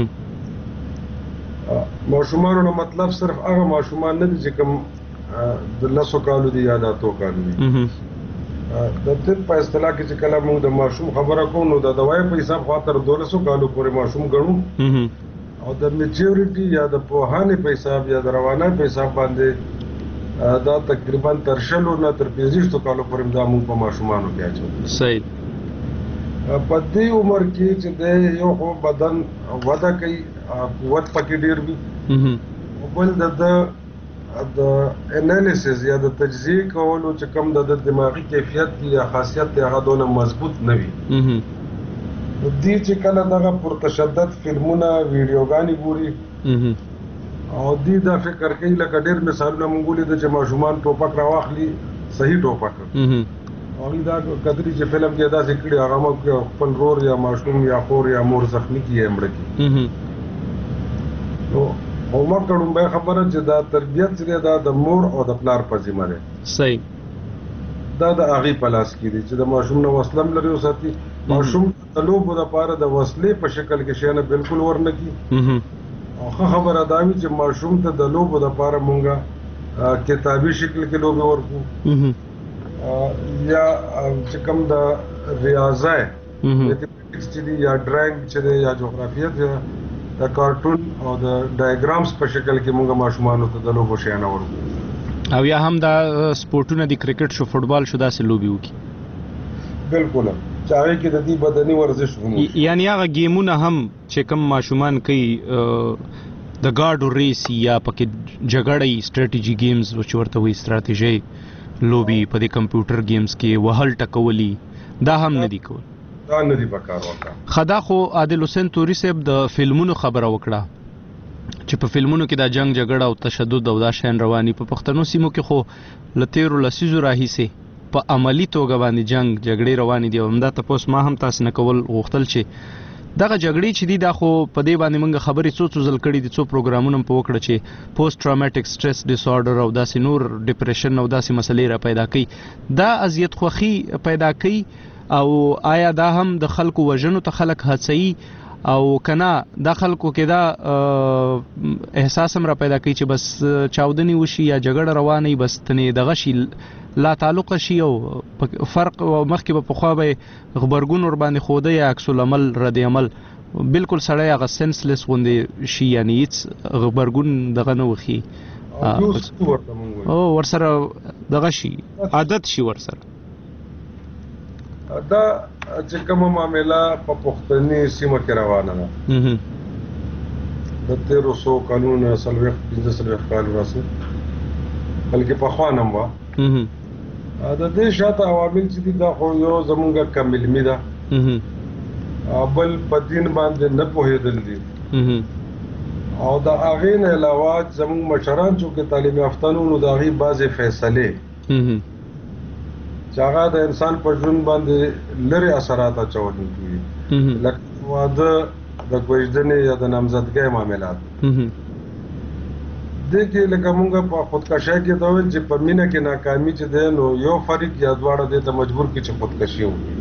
ماشومانو نو مطلب صرف هغه ماشومان نه دي چې کوم د لاسو کالو دي یا د اتو کالو دي د طب په اصطلاح کې چې کله موږ د ماشوم خبره کوو نو د دوايي په حساب خاطر دولسو کالو پورې ماشوم ګڼو او د میچورټي یا د پوهانې په حساب یا د روانه په حساب باندې دا تقریبا تر شلو نه تر پنځه کالو پورې دا موږ په ماشومانو کې اچو صحیح په دې عمر کې چې د یو خو بدن وده کوي قوت پکې ډیر وي بل د د انالیسز یا د تجزیه کولو چې کوم د دماغي کیفیت یا خاصیت دی هغه دونه مضبوط نه وي دې چې کله دغه پرتشدد فلمونه ویډیوګانې ګوري او دې دا فکر کوي لکه ډېر مثالونه مونږ لیدل چې ماشومان ټوپک راواخلي صحیح ټوپک او دا کدرې چې فلم کې دا ذکر هغه مو خپل رور یا ماشوم یا خور یا مور زخمی کیه مړ کی نو عمر کډم به خبره چې دا تربيت چې دا د مور او د پلار په ذمہ ده صحیح دا د اغي پلاس کې دي چې د ماشوم نو وسلم لري او ساتي ماشوم د لوبو د پاره د وسلې په شکل کې شنه بالکل ورنه کی او خبره دا وی چې ماشوم ته د لوبو د پاره مونږه کتابي شکل کې لوبي ورکو یا چې کوم د ریاضه میتھمیټکس چې یا ډرایینګ چې یا جغرافیه د کارټون او د ډایګرامز په شکل کې موږ ماشومانو ته د لوبو شیانه ورکو او یا هم دا سپورټونه د کرکټ شو فوټبال شو داسې لوبي وکي بالکل چاوي کې د دې بدني ورزش ونه یعنی هغه گیمونه هم چې کوم ماشومان کوي د ګاډو ریس یا پکې جګړې سټریټیجی گیمز چې ورته وي ستراتیژي لوبي په دې کمپیوټر گیمز کې وهل ټکولي دا هم نه دي کول دا نه دي پکار وکړه خدا خو عادل حسین توري صاحب د فلمونو خبره وکړه چې په فلمونو کې دا جنگ جګړه او تشدد او دا شین رواني په پښتنو سیمو کې خو لتیرو لسیزو راهیسه په عملی توګه باندې جنگ جګړې رواني دي همدا تاسو ما هم تاسو نه کول غوښتل چې دغه جګړې چې دي دا خو په دې باندې موږ خبرې څو څو ځل کړې دي څو پروګرامونه په وکړه چې پوسټ ټراوماټیک سټرس ډیس آرډر او داسې نور ډیپریشن او داسې مسلې را پیدا کوي دا اذیت خوخي پیدا کوي او آیا دا هم د خلکو وژنو ته خلک هڅوي او کنا د خلکو کې دا احساس هم را پیدا کوي چې بس چاودنی وشي یا جګړه روانه بس تنه دغه شي لا تعلق شي او فرق مخکې په خو به خبرګون ور باندې خوده یا عکس العمل رد عمل بالکل سړی هغه سنسلس غوندي شي یعنی هیڅ خبرګون دغه نه وخی او ورسره دغه شي عادت شي ورسره دا چې کوم معاملې په پښتني سیمه کې روانه ده د تیرو سو قانون سلوخ پنځه سلوخ کال واسه بلکې په خوانم وا دا د شاته عوامل چې دا خو یو زمونږه کم علمي ده بل په دین باندې نه پوهېدل دي او دا هغه نه علاوه زمونږ مشران چې تعلیم یافتانو نو دا غي بعضې فیصله چې هغه د انسان په ژوند باندې لري اثرات اچولي کوي لکه واده د کوژدنې یا د نامزدګۍ معاملات دغه لکه موږ په خودکشي کې دا ویل چې په مینه کې ناکامي چې ده نو یو فریق یا دواړه د ته مجبور کې چې خودکشي وکړي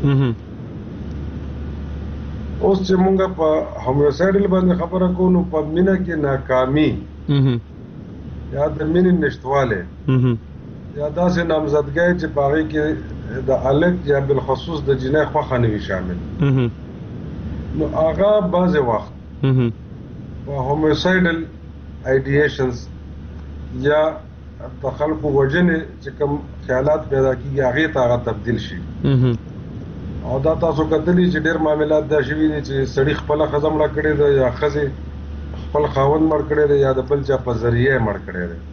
اوس چې موږ په هوموسایډل باندې خبره کوو نو په مینه کې ناکامي یا د مینې نشټواله یا داسې نامزدګۍ چې باغې کې د الګ یا بالخصوص د جنای خوخه نه وي شامل نو هغه بعضې وخت په هوموسایډل ایډیشنز یا د خلکو وجنې چې کوم خیالات پیدا کیږي هغې ته هغه تبدیل شي او دا تاسو کتلی چې ډېر معاملات دا شوي دي چې سړي خپله ښځه مړه کړې ده یا ښځې خپل خاوند مړ کړی دی یا د بل چا په ذریعه مړ کړی دی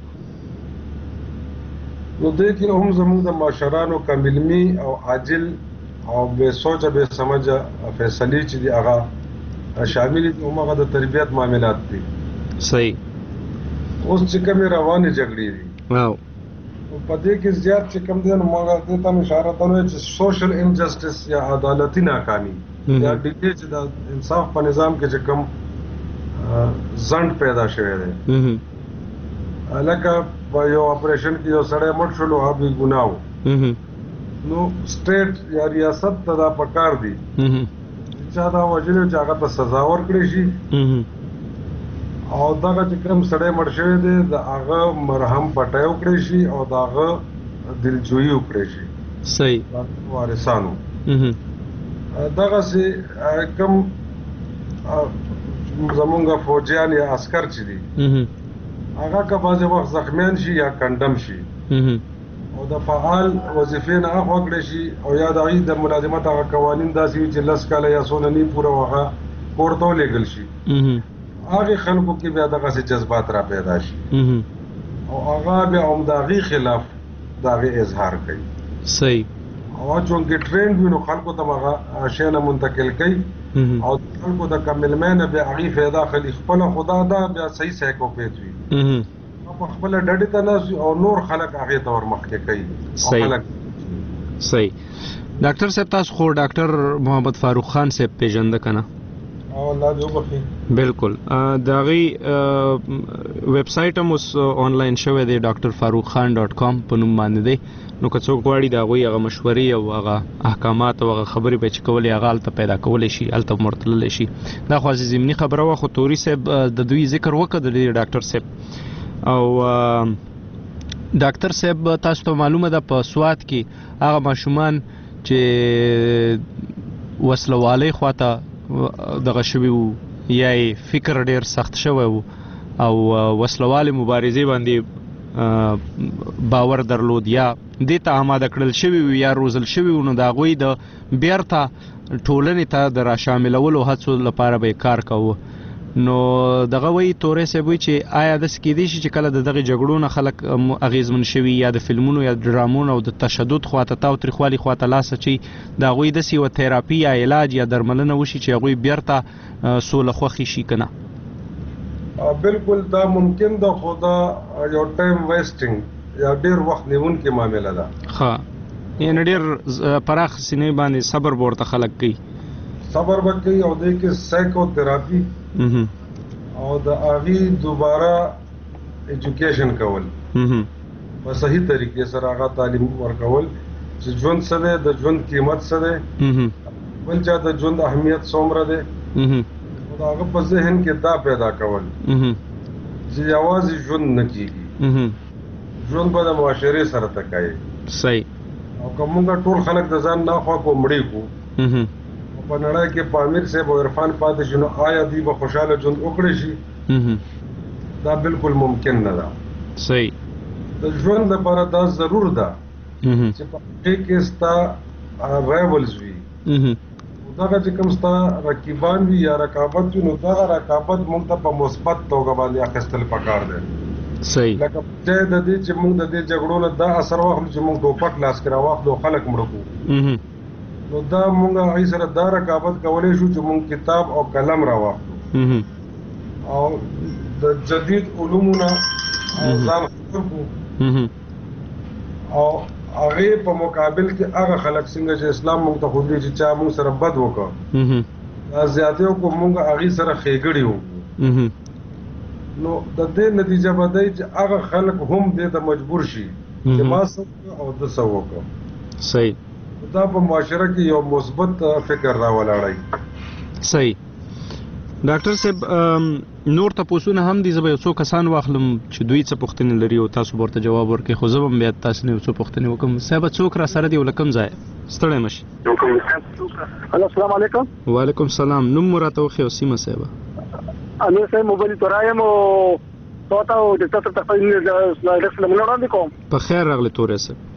نو دې کې هم زموږ د معاشرانو کم علمي او عاجل او بې سوچه بې سمجه فیصلې چې دي هغه شامل دي هم هغه د تربیت معاملات دي صحیح اوس چې کومې روانې جګړې دي په دې کې زیات چې کوم دی نو موږ دې ته اشاره کوو چې سوشل انجسټس یا عدالتي ناکامي یا ډیګې چې د انصاف په نظام کې چې کوم ځنډ پیدا شوی دی لکه په یو اپریشن کې یو سړی مړ شول او هغه بې ګناه و نو سټیټ یا ریاست ته دا پکار دي چې دا وجلې چې هغه ته سزا ورکړي شي او دغه چې کوم سړی مړ شوی دی د هغه مرهم پټای وکړي شي او د هغه دلجویي وکړي شي صحیح وارثانو دغه سي کوم زمونږ فوجیان یا عسكر چې دي هغه که بعضې وخت زخمیان شي یا کنډم شي او د فعال وظیفې نه اخوا کړی شي او یا د هغې د ملازمت هغه قوانین داسې وي چې لس کاله یا څونه نی پوره هغه کور ته ولېږل شي هغې خلکو کې بیا دغسې جذبات را پیدا شي او هغه بیا هم د هغې خلاف د هغې اظهار کوي صحیح او چونکې ټرینډ وي نو خلکو ته هغه شی نه منتقل کوي او خلکو د کملمینه بیا هغې فایده اخلي خپله خدا ده بیا صحیح سایکوپیت وي په خپله ډډې ته ناست وي او نور خلک هغې ته ورمخکې کوي صحیح ډاکټر صاحب تاسو خو ډاکټر محمد فاروق خان صاحب پیژنده که نه او الله دې وبخي بالکل د هغې ویب سایټ هم اوس آنلاین شوی دی ډاکټر فاروق خان ډاټ کام په نوم باندې دی نو که څوک غواړي د هغوی هغه مشورې او هغه احکامات او هغه خبرې به چې کولې هغه هلته پیدا کولی شي هلته ورتللی شي دا خو ضمني خبره وه خو توري صاحب د دوی ذکر وکړه د دې ډاکټر صاحب او ډاکټر صاحب تاسو ته معلومه ده په سوات کې هغه ماشومان چې وسلوالۍ خواته دغه شوي وو یا یې فکر ډېر سخت شوی وو او وسلوالې مبارزې باندې باور درلود یا دې ته آماده کړل شوي وو یا روزل شوي وو نو د هغوی د بیرته ټولنې ته د راشاملولو هڅو لپاره به یې کار کوو نو دغه وایي تورې صاحب وایي چې آیا داسې کیدی شي چې کله د دغې جګړو نه خلک اغېزمن شوي یا د فلمونو یا ډرامونو او د تشدد خواته تاوتریخوالي خواته لاس اچوي د هغوی داسې یوه تیراپي یا علاج یا درملنه وشي چې هغوی بیرته سوله خوښي شي که نه بالکل دا ممکن ده خو دا یو ټایم ویسټینګ یا ډېر وخت نیونکې معامله ده ښه یعنې ډېر پراخ سینې باندې صبر به ورته خلک کوي صبر به کوي او دې کې سایکو تراپي او د هغې دوباره ایجوکیشن کول په صحیح طریقې سره هغه تعلیم ورکول چې ژوند څه دی د ژوند قیمت څه دی بل چا د ژوند اهمیت څومره دی او د هغه په ذهن کې دا پیدا کول چې یوازې ژوند نه کېږي ژوند به د معاشرې سره تکایي صحیح او که موږ ټول خلک د ځان ناخوا کو مړی کو په نړۍ کې په امیر صاحب او عرفان پاتې شي نو آیا دوی به خوشحاله ژوند وکړی شي دا بالکل ممکن نه ده صحیح د ژوند لپاره دا ضرور ده چې په هغې کې ستا رایولز وي دغه چې کوم ستا رقیبان وي یا رقابت وي نو دغه رقابت موږ ته په مثبت توګه باندې اخیستل پکار دی صحیح لکه ځای د دې چې موږ د دې جګړو نه دا اثر واخلو چې موږ ټوپک لاس کې راواخلو خلک مړه کړو نو دا مونږ هغې سره دا رقابت کولی شو چې مونږ کتاب او قلم راواخلو او د جدید علومو نه ځان خبر کړو او هغې په مقابل کې هغه خلک څنګه چې اسلام مونږ ته ښودلي چې چا مونږ سره بد وکړه دا زیاتې وکړو مونږ هغې سره ښېګړې وکړو نو د دې نتیجه به دی چې هغه خلک هم دې ته مجبور شي چې ما څه وکړه او ده څه وکړه صحیح دا په معاشره کې یو مثبت فکر راولاړی صحیح ډاکټر صاحب نور تپوسونه هم دي زه به یو څو کسان واخلم چې دوی څه پوښتنې لري او تاسو به ورته جواب ورکړئ خو زه به هم بیا تاسو نه یو څو پوښتنې وکړم صاحبه څوک را سره دی او له کوم ځایه ستړی مه شي هلو السلام علیکم وعلیکم السلام نوم مو راته وښیه او سیمه صاحبه امیر صاحب موبایل تورا یم او تاسو ته د تاسو ته د سلام وړاندې کوم په خیر راغلی تورې صاحب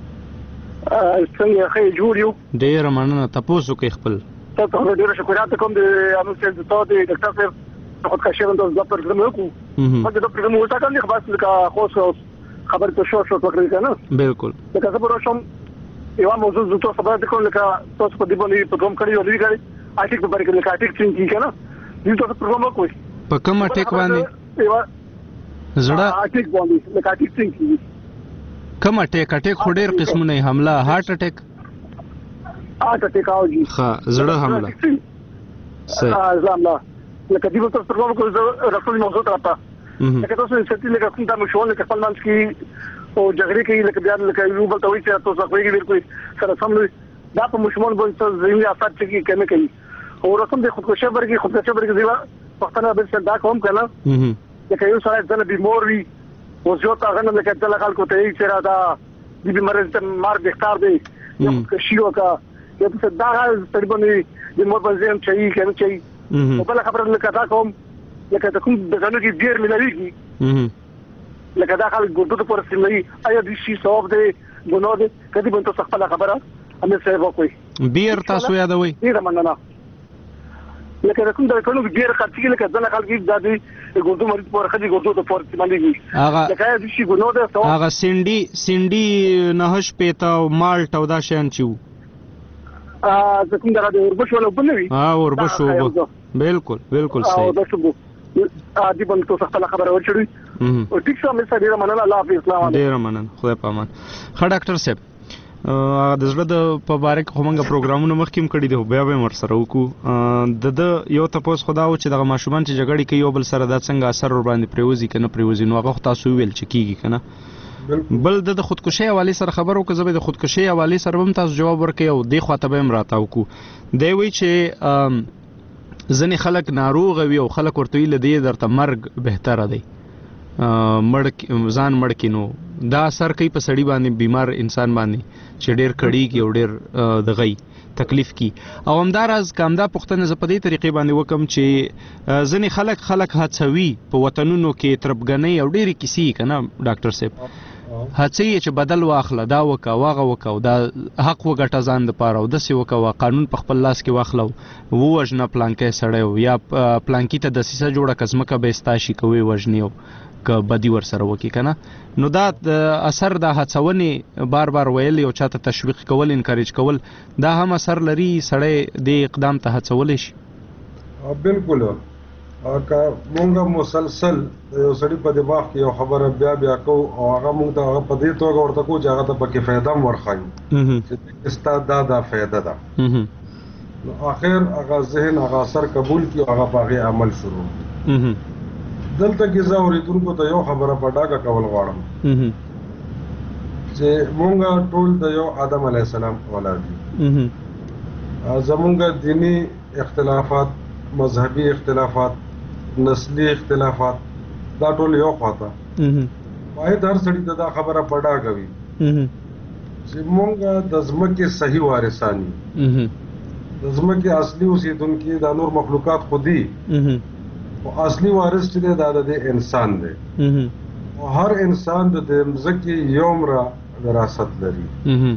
څنګه ښه جوړ یو ډېره مننه تپوس وکړئ خپل تاسو ته ډېره شکریات کوم د امیر صاحب تاسو د ډاکټر صاحب خودکشي باندې د پروګرام وکړو هغه د پروګرام وټاکل نه خلاص لکه خو خبر ته شو شو وکړی کنه بالکل لکه زه به شم یو موضوع زه تاسو خبرې کوم لکه تاسو په دې باندې پروګرام کړی او لري کړی اټیک په باره کې لکه اټیک څنګه کنه دې تاسو پروګرام وکړئ په کوم اټیک باندې یو زړه اټیک باندې لکه اټیک څنګه کوم اټیک اټیک خو ډېر قسمونه حمله هارت اټیک هارت اټیک او جی ها زړه حمله صحیح ها زما لکه دې په پروګرام کې رسول موضوع راته لکه تاسو چې لکه کوم د مشول لکه خپل منځ کې او جګړې کې لکه بیا لکه یو بل ته وایي چې تاسو خپل کې بالکل سره سم دا په مشمول باندې ځینې اثر چې کوي کوي او رسم د خودکشي برګي خودکشي برګي دیوا وختونه به څه دا کوم کنه لکه یو سره ځنه بیمار وي او زه تا غنم لکه ځل خلکو ته یې چې را دا د بیمارۍ ته مار بهتر دی یو خودکشي وکا یو څه دا تقریبا د مور په ځین چې کوي چې او بل خبره لکه دا کوم لکه د کوم د غنو کې ډیر ملويږي لکه دا خلک ګورته پر سیمه آیا د شي ثواب دی ګناه دی کدي بنت خپل خبره امیر صاحب کوي بیر تاسو یادوي ډیر مننه لکه کوم د کلو بیر خاطی لکه ځنه خلک د دې ګوندو مریض پور خدي ګوندو ته پور باندې هغه لکه د شي ګناه ده هغه سنډي سنډي نهش پېتا او مالټ او دا شان چیو ا ځکه دا د وربش ولا بنوي ها وربش وو بالکل بالکل صحیح او دا څه ا دې باندې تاسو خپل خبره ورچړي او ټیک سم سره ډیر مننه الله حافظ اسلام علیکم ډیر مننه خدای پامان ښه ډاکټر صاحب د زړه د په باره کې همغه پروګرامونه مخکې کړي دي بیا به مر سره وکړو د د یو تاسو خدا او چې دغه ماشومان چې جګړې کوي یو بل سره د څنګه اثر ور باندې پریوزي کنه پریوزي نو هغه تاسو ویل چې کیږي کنه بل د خودکشي حواله سره خبرو که زبې د خودکشي حواله سره هم تاسو جواب ورکړي او د خواته به مراتاو کو دی وی چې ځنې خلک ناروغ وي او خلک ورته ویل دی درته مرګ بهتره دی مړ ځان مړ کینو دا اثر کوي په سړی باندې بیمار انسان باندې چې ډېر کړيږي او ډېر دغی تکلیف کی او همدارز کامدا پښتنه ز په دې طریقې باندې وکم چې ځنې خلک خلک هڅوي په وطنونو کې تربګنۍ او ډېری کیسې کنه ډاکټر صاحب هڅوي چې بدل واخله دا وکا واغه وکا دا حق وګټه ځان د پاره او د سی وکا قانون په خپل لاس کې واخلو وو وجنه پلانکې سړیو یا پلانکی ته د سیسه جوړه کزمکه به استاشي کوي وجنیو ک بدی ور سره وکی کنه نو دا اثر د هڅونې بار بار ویل او چاته تشویق کول انکریج کول دا هم اثر لري سړی د اقدام ته هڅول شي بالکل اګه مونږه مسلسل یو سړی په دماغ کې یو خبره بیا بیا کو او هغه مونږ ته په دې توګه ورته کو چې هغه ته پکې فائدہ ورخایي چې استاد دا دا فائدہ ده نو اخر هغه ذهن هغه اثر قبول کی او هغه باغی عمل شروع دلته کې زه اوریدونکو ته یو خبره په ډاګه کول غواړم چې مونږ ټول د یو آدم علی السلام اولاد دي زمونږ دینی اختلافات مذهبي اختلافات نسلی اختلافات دا ټول یو خواته باید هر سړی ته دا خبره پډا کوي چې مونږ د ځمکې صحیح وارثان یو د ځمکې اصلي اوسیدونکي دا نور مخلوقات خودي او اصلي وارث چې دا د انسان دی او هر انسان د ځمکې یو مره وراثت لري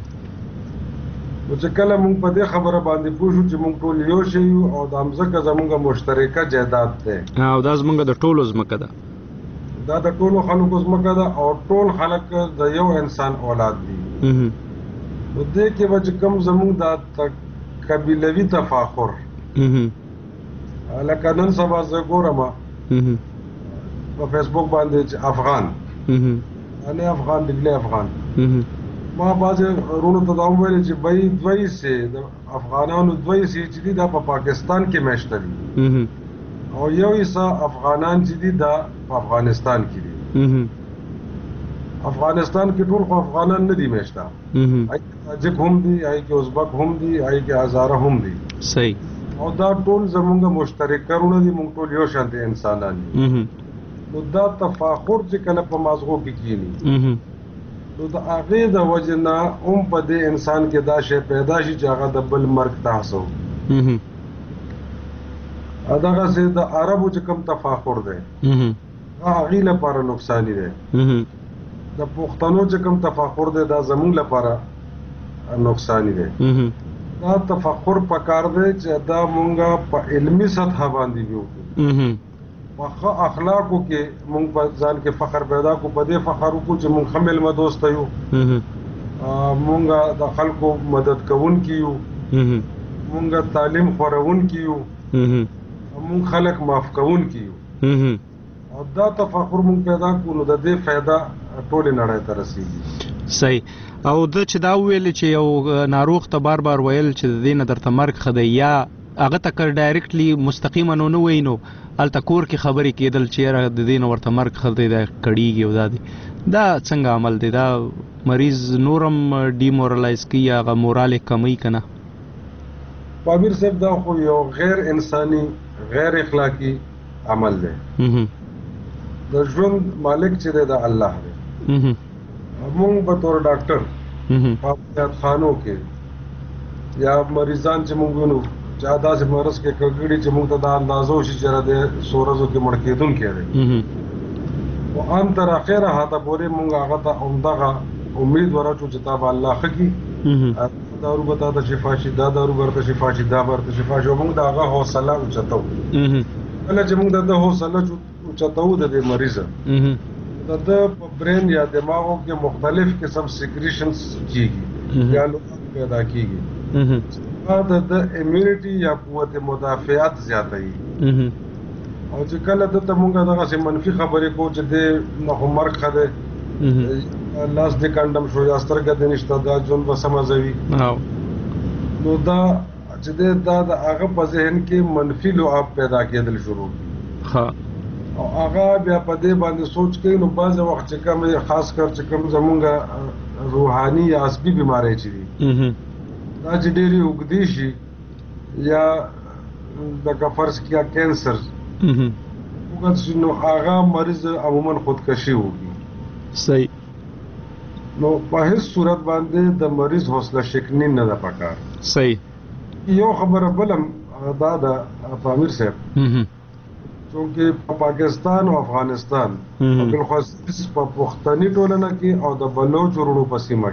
نو چې کله مونږ په دې خبره باندې پوښو چې مونږ ټول یو شی یو او د ځمکه زموږه مشترکه جایداد ده او دا زموږه د ټولو ځمکه ده دا د ټولو خلکو ځمکه ده او ټول خلک د یو انسان اولاد دي نو دې کې به چې کوم زموږ د قبیلوي تفاخر لکه نن سبا زه ګورم په فیسبوک باندې چې افغان انا افغان دګله افغان ما باز رونو ته دا ویل چې بای دوی سي د افغانانو دوی سي چې دا په پاکستان کې مشته دي او یو حصہ افغانان چې دي دا په افغانستان کې دي افغانستان کې ټول خو افغانان نه دي مشته اي تاجک هم دي اي کې ازبک هم دي اي کې هزاره هم دي صحیح او دا ټول زمونږ مشترک کارونه دي مونږ ټول یو شان دي انسانان دي نو دا تفاخر چې کله په مازغو کې کیږي نو د هغه د وجنا هم په دې انسان کې دا شی پیدا شي چې هغه د بل مرګ تاسو اداغه سي د عربو چې کوم تفاخر دی هغه لپاره نقصان دی د پښتنو چې کوم تفاخر دی دا زموږ لپاره نقصان دی دا تفاخر پکار دی چې دا مونږه په علمي سطح باندې وکړو په اخلاقو کې مونږ په ځان کې فخر پیدا کو په دې فخر کو چې مونږ خمل مدوست یو مونږ د خلکو مدد کوون کیو مونږ تعلیم خورون کیو مونږ خلک معاف کوون کیو او دا تفخر مونږ پیدا کو نو د دې फायदा ټول نړۍ ته رسیږي صحیح او د چې دا ویل چې یو ناروغ ته بار بار ویل چې د دې نه درته مرګ خدای یا هغه تکر ډایرکټلی مستقیما نو نه وینو الته کور کې خبرې کېدل چې د دین ورته مرګ خدای دا کړيږي او دا دی دا څنګه عمل دی دا مریض نورم ډیمورالایز کی یا غ مورال کمی کنه پامیر صاحب دا خو یو غیر انساني غیر اخلاقی عمل دی د ژوند مالک چې دی دا الله دی موږ به تور ډاکټر په عادت خانو کې یا مریضان چې موږ ونو جادا سے مرض کے کګړي چې موږ ته دا اندازو شي چې را دي سورزو کې مړ کېدون کېږي او ان تر اخره هاته پورې موږ هغه ته عمدغه امید ورچو چې تا به الله خکی دارو به تا ته شفا شي دا دارو ورته شفا شي دا ورته شفا شي موږ د هغه حوصله اوچتو کله چې موږ د حوصله اوچتو د دې مریض د د برین یا دماغو کې مختلف قسم سیکریشنز کیږي یا لوګ پیدا کیږي دا د ایمیونټي یا قوت مدافعت زیاتوي او چې کله دته مونږه دغه سي منفي خبرې کو چې د نو مرګ خده لاس د کاندم شو یا سترګه د نشته دا جون به سمځوي نو دا چې دا د هغه په ذهن کې منفي لعاب پیدا کېدل شروع ها او هغه بیا په دې باندې سوچ کوي نو بعض وخت چې کوم خاص کر چې کوم زمونږه روحاني یا عصبي بيمارۍ چي دا چې ډېری وګدي شي یا د کفرس کیا کینسر وګت نو هغه مریض عموما خودکشي وکړي صحیح نو په هیڅ صورت باندې د مریض حوصله شکنی نه ده پکار صحیح یو خبره بلم دا د امیر صاحب چونکه په پاکستان او افغانستان په خاص په پښتني ټولنه کې او د بلوچ ورونو په سیمه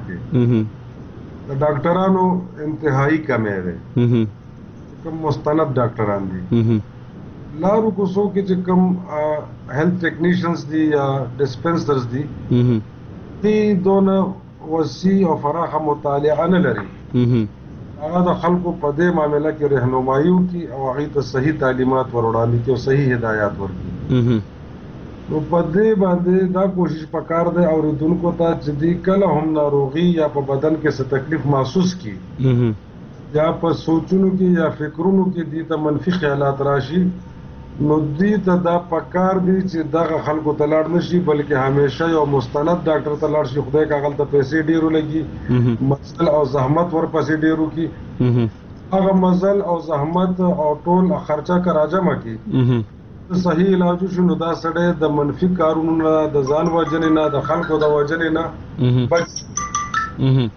کې د ډاکټرانو انتهایی کمی ده کوم مستند ډاکټران دي لارو کوڅو کې چې کوم هیلث ټیکنیشنز دي یا ډسپنسرز دي دي دونه وسیع او فراخه مطالعه نه لري هغه د خلکو په دې معاملې کې راهنمایي کوي او هغه ته صحیح تعلیمات وروړاندې کوي او صحیح هدایات ورکړي نو په دې باندې دا کوشش پکار دی او ردونکو ته چې دی کله هم ناروغي یا په بدن کې څه تکلیف محسوس کی یا په سوچونو کې یا فکرونو کې دي ته منفي خیالات راشي نو دی ته دا پکار دی چې دغه خلکو ته لاړ نشي بلکې همیشه یو مستند ډاکټر ته لاړ شي خدای کاغل ته پیسې ډیرو لګي مزل او زحمت ورپسې ډیرو کی هغه مزل او زحمت او ټول خرچه کرا جمع کی صحیح علاج شنو دا سړی د منفي کارونو نه د ځان وجنې نه د خلکو د وجنې نه بچ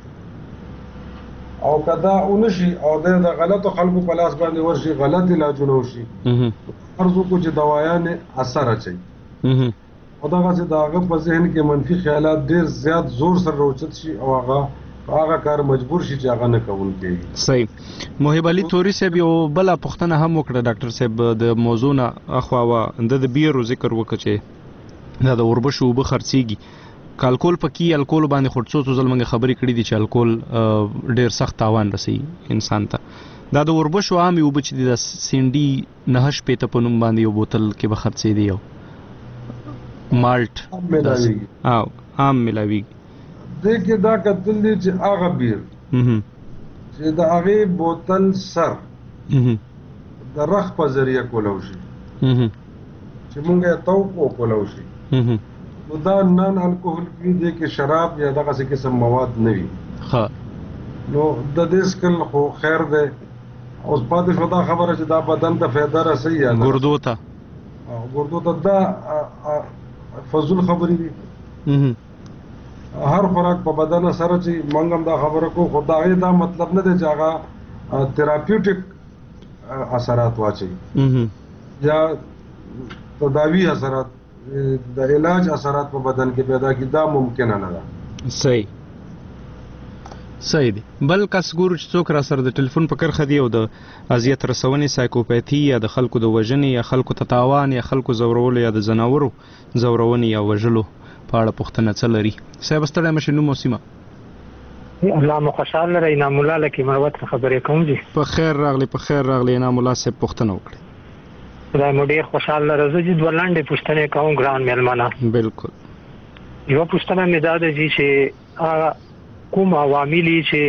او کدا اونشي او د غلطو خلکو په لاس باندې ورشي غلط علاجونه وشي ارزو کو چې دوايان اثر اچي او دا چې داغه په ذهن کې منفي خیالات ډیر زیات زور سره روچت شي او هغه هغه کار مجبور شي چې هغه نه کوون کېږي صحیح محب علي توري صاحب یو بل پښتنه هم وکړه ډاکټر صاحب د موضوع نه اخوا د بیرو ذکر وکړي دا د اوربشو وب خرڅيږي کالکول پکې الکول باندې خړڅو څو ځلمنګ خبرې کړې دي چې الکول ډیر سخت تاوان رسي انسان ته دا د اوربشو عام یو بچ دي د سینډي نهش پته په نوم باندې یو بوتل کې به خرڅې دی یو مالټ او عام ملاوي د کې دا کتل دي چې هغه بیر چې دا هغه بوتل سر د رخ په ذریعہ کولو شي چې مونږه توقو کولو شي نو دا نن الکوهول کې دي کې شراب یا دغه څه قسم مواد نه وي ها نو د دې سکل خو خیر ده اوس پاتې شو دا خبره چې دا بدن ته فایده رسي یا ګردو ته او ګردو ته دا فزول خبرې دي هر خوراک په بدن سره چې منګم دا خبره کو خدای دا مطلب نه دی چې هغه تھراپیوټیک اثرات واچي یا تداوی اثرات د علاج اثرات په بدن کې پیدا کی دا ممکن نه ده صحیح صحیح دی بل کس ګورو چې څوک را سره د ټلیفون په کرخه دی او د اذیت رسونې سایکوپاثي یا د خلکو د وژنې یا خلکو ته تاوان یا خلکو زورولو یا د زناورو زورونې یا وژلو په اړه پوښتنه څه لري صاحب ستړی مشه نو موسیمه الله مو خوشاله لري انعام الله لکه مروت خبرې کوم دي په خیر راغلی په خیر راغلی انعام الله صاحب پوښتنه وکړي خدای مو ډیر خوشاله راځي چې ولنډې پوښتنه کوم ګران مېلمانه بالکل یو پوښتنه مې دا ده چې کوم عوامل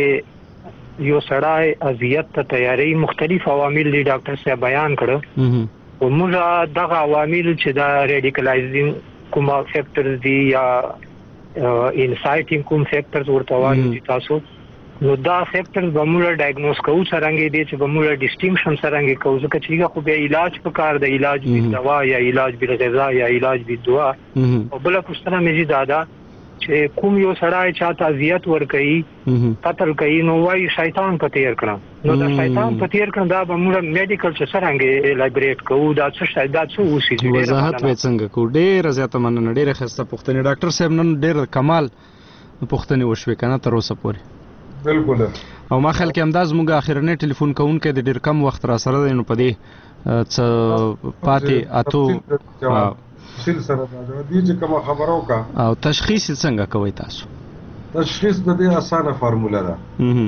چې یو سړی اذیت ته تیاری مختلف عوامل دي ډاکټر صاحب بیان کړو او موږ دغه عوامل چې دا ریډیکلایزینګ کوم فیکټرز دي یا انسایټینګ کوم فیکټرز ورته وایي تاسو نو دا فیکټرز به موږ ډایګنوز کوو څنګه دي چې به موږ ډیسټینکشن څنګه کوو ځکه چې خو به علاج په کار د علاج به دوا یا علاج به غذا یا علاج به دوا او بل پوښتنه مې دا ده چې کوم یو سړی چاته اذیت ور کوي قتل کوي نو وايي شیطان په تیر کړه نو دا شیطان په تیر کړه دا به موږ میډیکل څه څنګه الایبریټ کوو دا څه دا څه وسی وضاحت به څنګه کو ډېر زیاته مننه ډېر خسته پوښتنه ډاکټر صاحب نن ډېر کمال پوښتنې وشوې کنه تر اوسه پورې. بالکل. او ما خیال کې همداز موږ اخرنی ټلیفون کوونکی د ډېر کم وخت را سره دی نو په دې څه پاتې اتو تفصیل سره دا دی چې کومه خبره وکړه. او تشخیص څنګه کوئ تاسو؟ تشخیص د دې اسانه فارموله ده.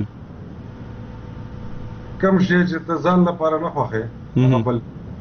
کم شی چې ته ځان لپاره نه خوښې بل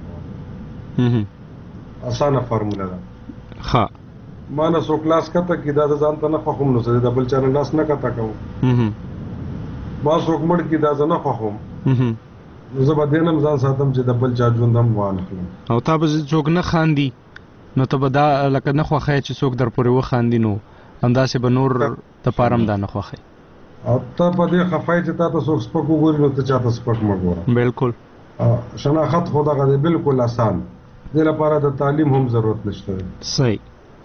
اسانه فارموله ده. ها ما نه سو کلاس کته کې دا ځان ته نه خوښم نو زه د بل چا نه لاس نه کته کوم. ما څوک مړ کې دا زه نه خوښم نو زه به دې نه ځان ساتم چې د بل چا ژوند هم وانخلم. او تا به څوک نه خاندي نو ته به دا لکه نه خوښی چې څوک در پورې وخاندي نو همداسې به نور دپاره هم دا نه خوښی. او ته په دې خفای چې تا ته څوک سپک وګوري نو ته چاته سپک مه ګوره. بالکل. شناخت خو دغه دی بالکل اسان دې لپاره د تعلیم هم ضرورت نشته. صحیح.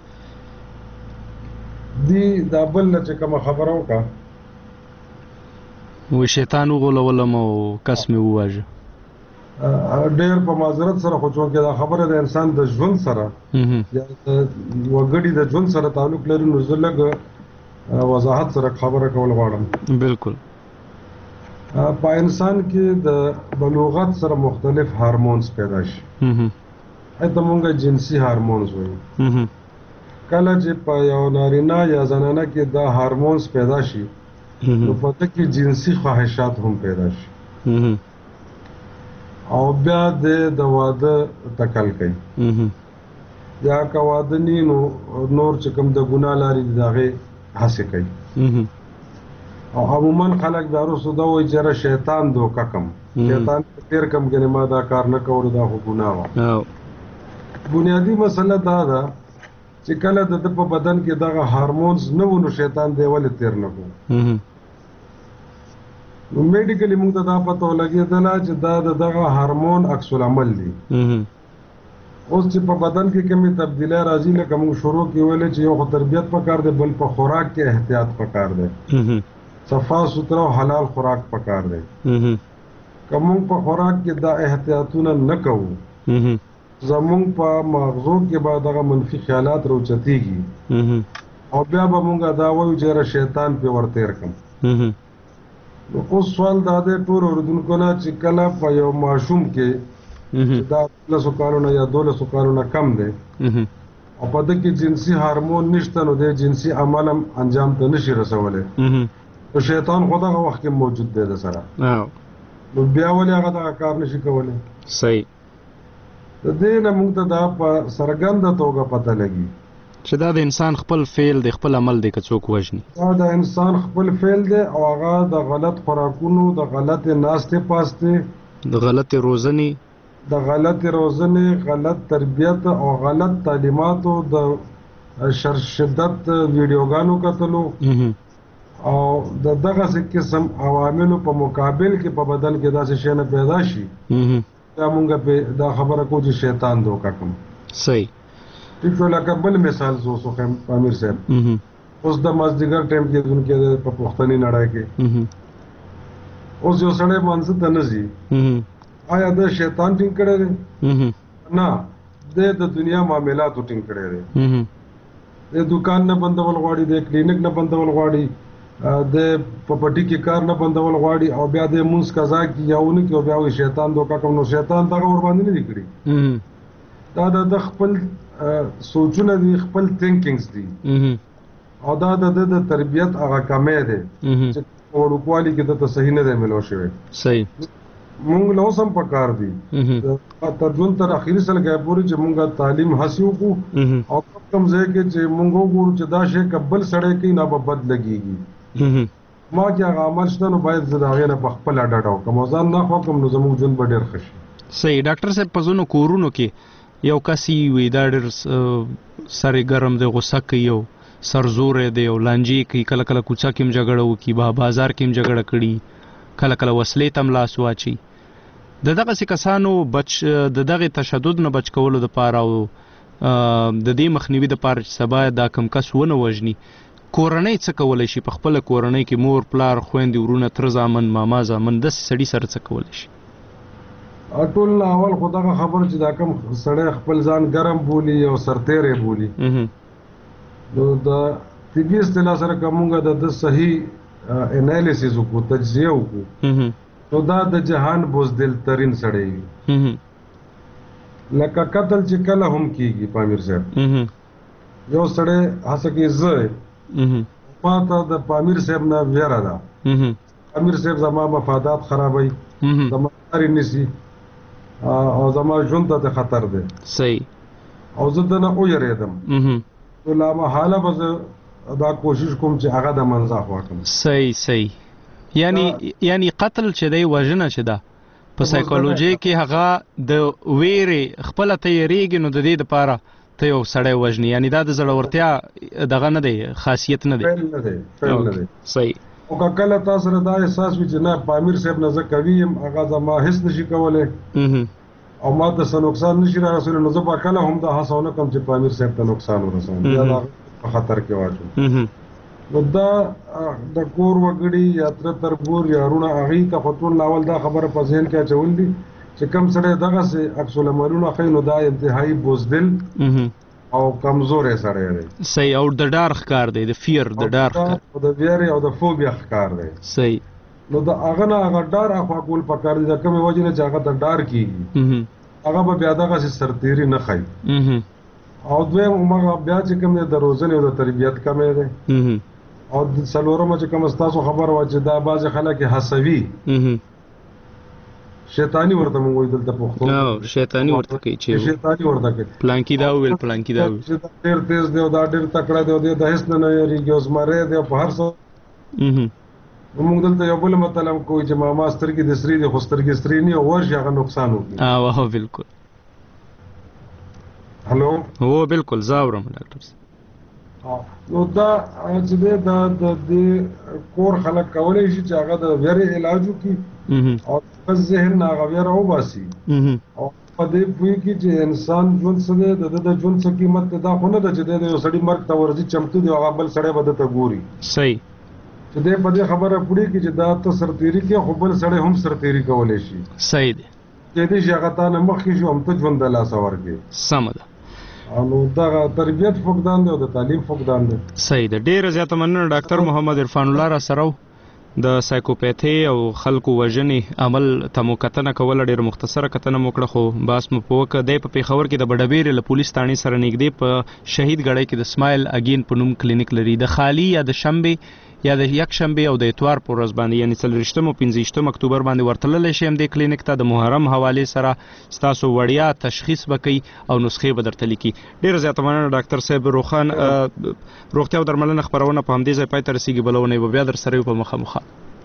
دی دا بل نه چې کومه خبره وکړه وی شیطان وغولولم او کس مې وواژه. ډېر په معذرت سره خو چونکې دا خبره د انسان د ژوند سره یا د وګړي د ژوند سره تعلق لري نو زه لږ وضاحت سره خبره کول غواړم. بالکل. په انسان کې د بلوغت سره مختلف هارمونز پیدا شي. ایته مونږه جنسي هارمونز وایو. کله چې په یو نارینه یا زنانه کې دا هارمونز پیدا شي نو په دې کې جنسي خواهشات هم پیدا شي او بیا د واده تکل کوي یا که واده نی نو نور چې کوم د ګناه لاري دغه هڅه کوي. او عموما خلک دا رسو دا وایي چې شیطان دوکه کم شیطان تیر کم کنه ما دا کار نه کول دا خو ګناه و. بنیادی مسله دا ده چې کله د په بدن کې دغه هارمونز نه ونو شیطان دی ولې تیر نه کو. نو میډیکلی موږ ته دا پته ولګېدله چې دا د دغه هارمون عکس العمل دی. اوس چې په بدن کې کومې تبدیلی راځي لکه موږ شروع کې ویلې چې یو خو تربیت پکار دی بل په خوراک کې احتیاط پکار دی. صفا سوتره او حلال خوراک پکار دی. که موږ په خوراک کې دا احتیاطونه نه کوو زمونږ په مغزو کې به دغه منفي خیالات راوچتېږي او بیا به مونږ دا وایو چې شیطان پې ورتېر کړم. نو اوس سوال دا دی ټول اورېدونکو نه چې کله په یو ماشوم کې چې دا لسو کالو نه یا دولسو کالو نه کم دی او په ده کې جنسي هارمون نشته نو دی جنسي عمل هم انجام ته نشي رسولی نو شیطان خو دغه وخت کې موجود دی د سره نو بیا ولې هغه دغه کار نشي کولی. صحیح. د دې نه موږ ته دا په څرګنده توګه پته لګي چې دا د انسان خپل فعل دی خپل عمل دی که څوک وژني دا د انسان خپل فعل دی او هغه د غلط خوراکونو د غلط ناستې پاستې د غلط روزنې د غلط روزنې غلط تربیت او غلط تعلیماتو د شدت ویډیوګانو کتلو او د دغه قسم عواملو په مقابل کې په بدن کې داسې شی نه پیدا شي دا مونږ په دا خبره کو چې شیطان دوکه کوم. صحیح. ټیک لکه بل مثال زو سو خم امیر صاحب اوس د مازدیګر ټایم کې دونکو په پښتني نړۍ کې اوس یو سړی مانځ ته نزي آیا د شیطان ټینګ کړی دی؟ نه د دنیا معاملاتو ټینګ کړی دی. د دکان نه بندول غواړي د کلینیک نه بندول غواړي د پپټی کې کار نه بندول غواړي او بیا د مونږ قضا کې یاونه کې او بیا وي شیطان دوکه کوم نو شیطان دغه ور باندې نه کړی دا د خپل سوچونه دي خپل تھینکینګز دي او دا د تربیت هغه کمې ده چې ورکوالي کې د صحیح نه دی ملو شوی. صحیح. مونږ له اوسم پکار دي تر ژوند تر اخري سلګه پورې چې مونږه تعلیم حاصل وکړو او کم ځای کې چې مونږ وګورو چې دا شی قبل سړی کې نه به بد لګيږي ما کې هغه عمل شته نو باید زه د هغې نه په خپله ډډه وکړم او ځان نه خوکم نو زموږ ژوند به ډېر ښه شي. صحیح. ډاکټر صاحب په ځینو کورونو کې یو کس وي دا ډېر سر یې ګرم دی غوسه کوي او سرزوری دی او لانجې کوي کله کله کوڅه کې هم جګړه وکړي با بازار کې هم جګړه کړي کله کله وسلې ته هم لاس واچي. د دغسې کسانو بچ د دغې تشدد نه بچ کولو دپاره او د دې مخنیوي دپاره چې سبا دا کم کس ونه وژني کورنۍ څه کولی شي؟ په خپله کورنۍ کې مور پلار خویندې ورونه تره زامن ماما زامن داسې سړي سره څه کولی شي؟ ټول اول خو دغه خبر چې دا کوم سړی خپل ځان ګرم بولي او سرتیری بولي نو د طبي اصطلاح سره کومه د صحیح انالیسیس وکړو تجزیه وکړو نو دا د جهان بوزدل ترين سړی لکه قتل چې کله هم کیږي پامیر صاحب یو سړی هڅه کوي زه پاته د پامیر صاحب نه ویرا ده پامیر صاحب زما مفادات خرابوي زما کاری نسی او زما ژوند ته خطر ده صحیح او زه دنه او یریدم نو لا محاله به دا کوشش کوم چې هغه د منځه واکم. صحیح صحیح یعنی یعنی قتل چې دی وژنه چې ده په سایکولوژي کې هغه د ویرې خپل تیریږي نو د دې لپاره ته یو سړی وژني یعنی دا د زړورتیا دغه نه دی خاصیت نه دی نه دی نه دی صحیح او کله تاسو را دا احساس وي چې نه پامیر صاحب نه زه کوي يم هغه زما هیڅ نشي کولای او ما ته څه نقصان نشي رسول نو زه به کله هم دا هڅونه کوم چې پامیر صاحب ته نقصان ورسوم یا دا په خطر کې واچو نو دا د کور وګړي یا تر تربور یا رونه اغي ته خطون لاول دا خبره په ذهن کې اچول دي چې کم سره دغه سه عکس العملونه خینو دا انتهایی بوزدل او کمزور سره دی صحیح او د ډار ښکار دی د فیر د ډار ښکار د ویری او د فوبیا ښکار دی صحیح نو د هغه نه هغه ډار اخوا کول پکار دي د کومه وجه نه چې هغه د ډار کیږي هغه به بیا دغه سرتيري نه خای او دویم عمر بیا چې کوم د روزنې او د تربيت کمې ده او د سلورم چې کوم تاسو خبر و چې دا باز خلک حسوي شیطانی ورته مونږ ویل د پښتو او شیطانی ورته کوي چې شیطانی ورته کوي پلانکی دا ویل پلانکی دا ویل ډېر تیز دی او دا ډېر تکړه دی او د هیڅ نه نه یریږي اوس ماره دی په هر څه موږ دلته یو بل مطلب کوی چې ما ماستر کې د سری د خوستر کې سری نه ورشي هغه نقصان وکړي اه واه بالکل هلو هو بالکل زاورم ډاکټر صاحب نو دا چې دا د دې کور خلک کولای شي چې هغه د ویری علاج وکړي او په ذهن هغه ویره وباسي او په دې پوي کې چې انسان ژوند سره د د ژوند څخه قیمت دا خو نه ده چې د یو سړی مرګ ته ورځي چمتو دی هغه بل سړی بده ته ګوري صحیح چې دې په دې خبره پوری کې چې دا ته سرتيري کې خو بل سړی هم سرتيري کولای شي صحیح دی چې دې شي هغه ته نه مخکې شو هم ته ژوند د لاس ورکې سم ده نو دا تربيت فقدان دی او د تعلیم فقدان دی صحیح ده ډیره زیاته مننه ډاکټر محمد عرفان الله را سره د سایکوپیتھی او خلکو وژنې عمل تمو کتنه کول ډیر مختصره کتنه موکړه خو باس مو پوک د په پیښور کې د بډبیر له پولیس تانی سره نږدې په شهید غړی کې د اسماعیل اگین په نوم کلینیک لري د خالی یا د شنبه یا د یک شنبه او د اتوار پر ورځ باندې یعنی څلورشتم او پنځشتم اکتوبر باندې ورتلل شي هم د کلینیک ته د محرم حواله سره ستاسو وړیا تشخیص وکړي او نسخې به درته لیکي ډیر زیاته مننه ډاکټر صاحب روخان روغتیا او درملنه خبرونه په همدې ځای پای ته رسیدي بلونه بیا در سره په مخه مخه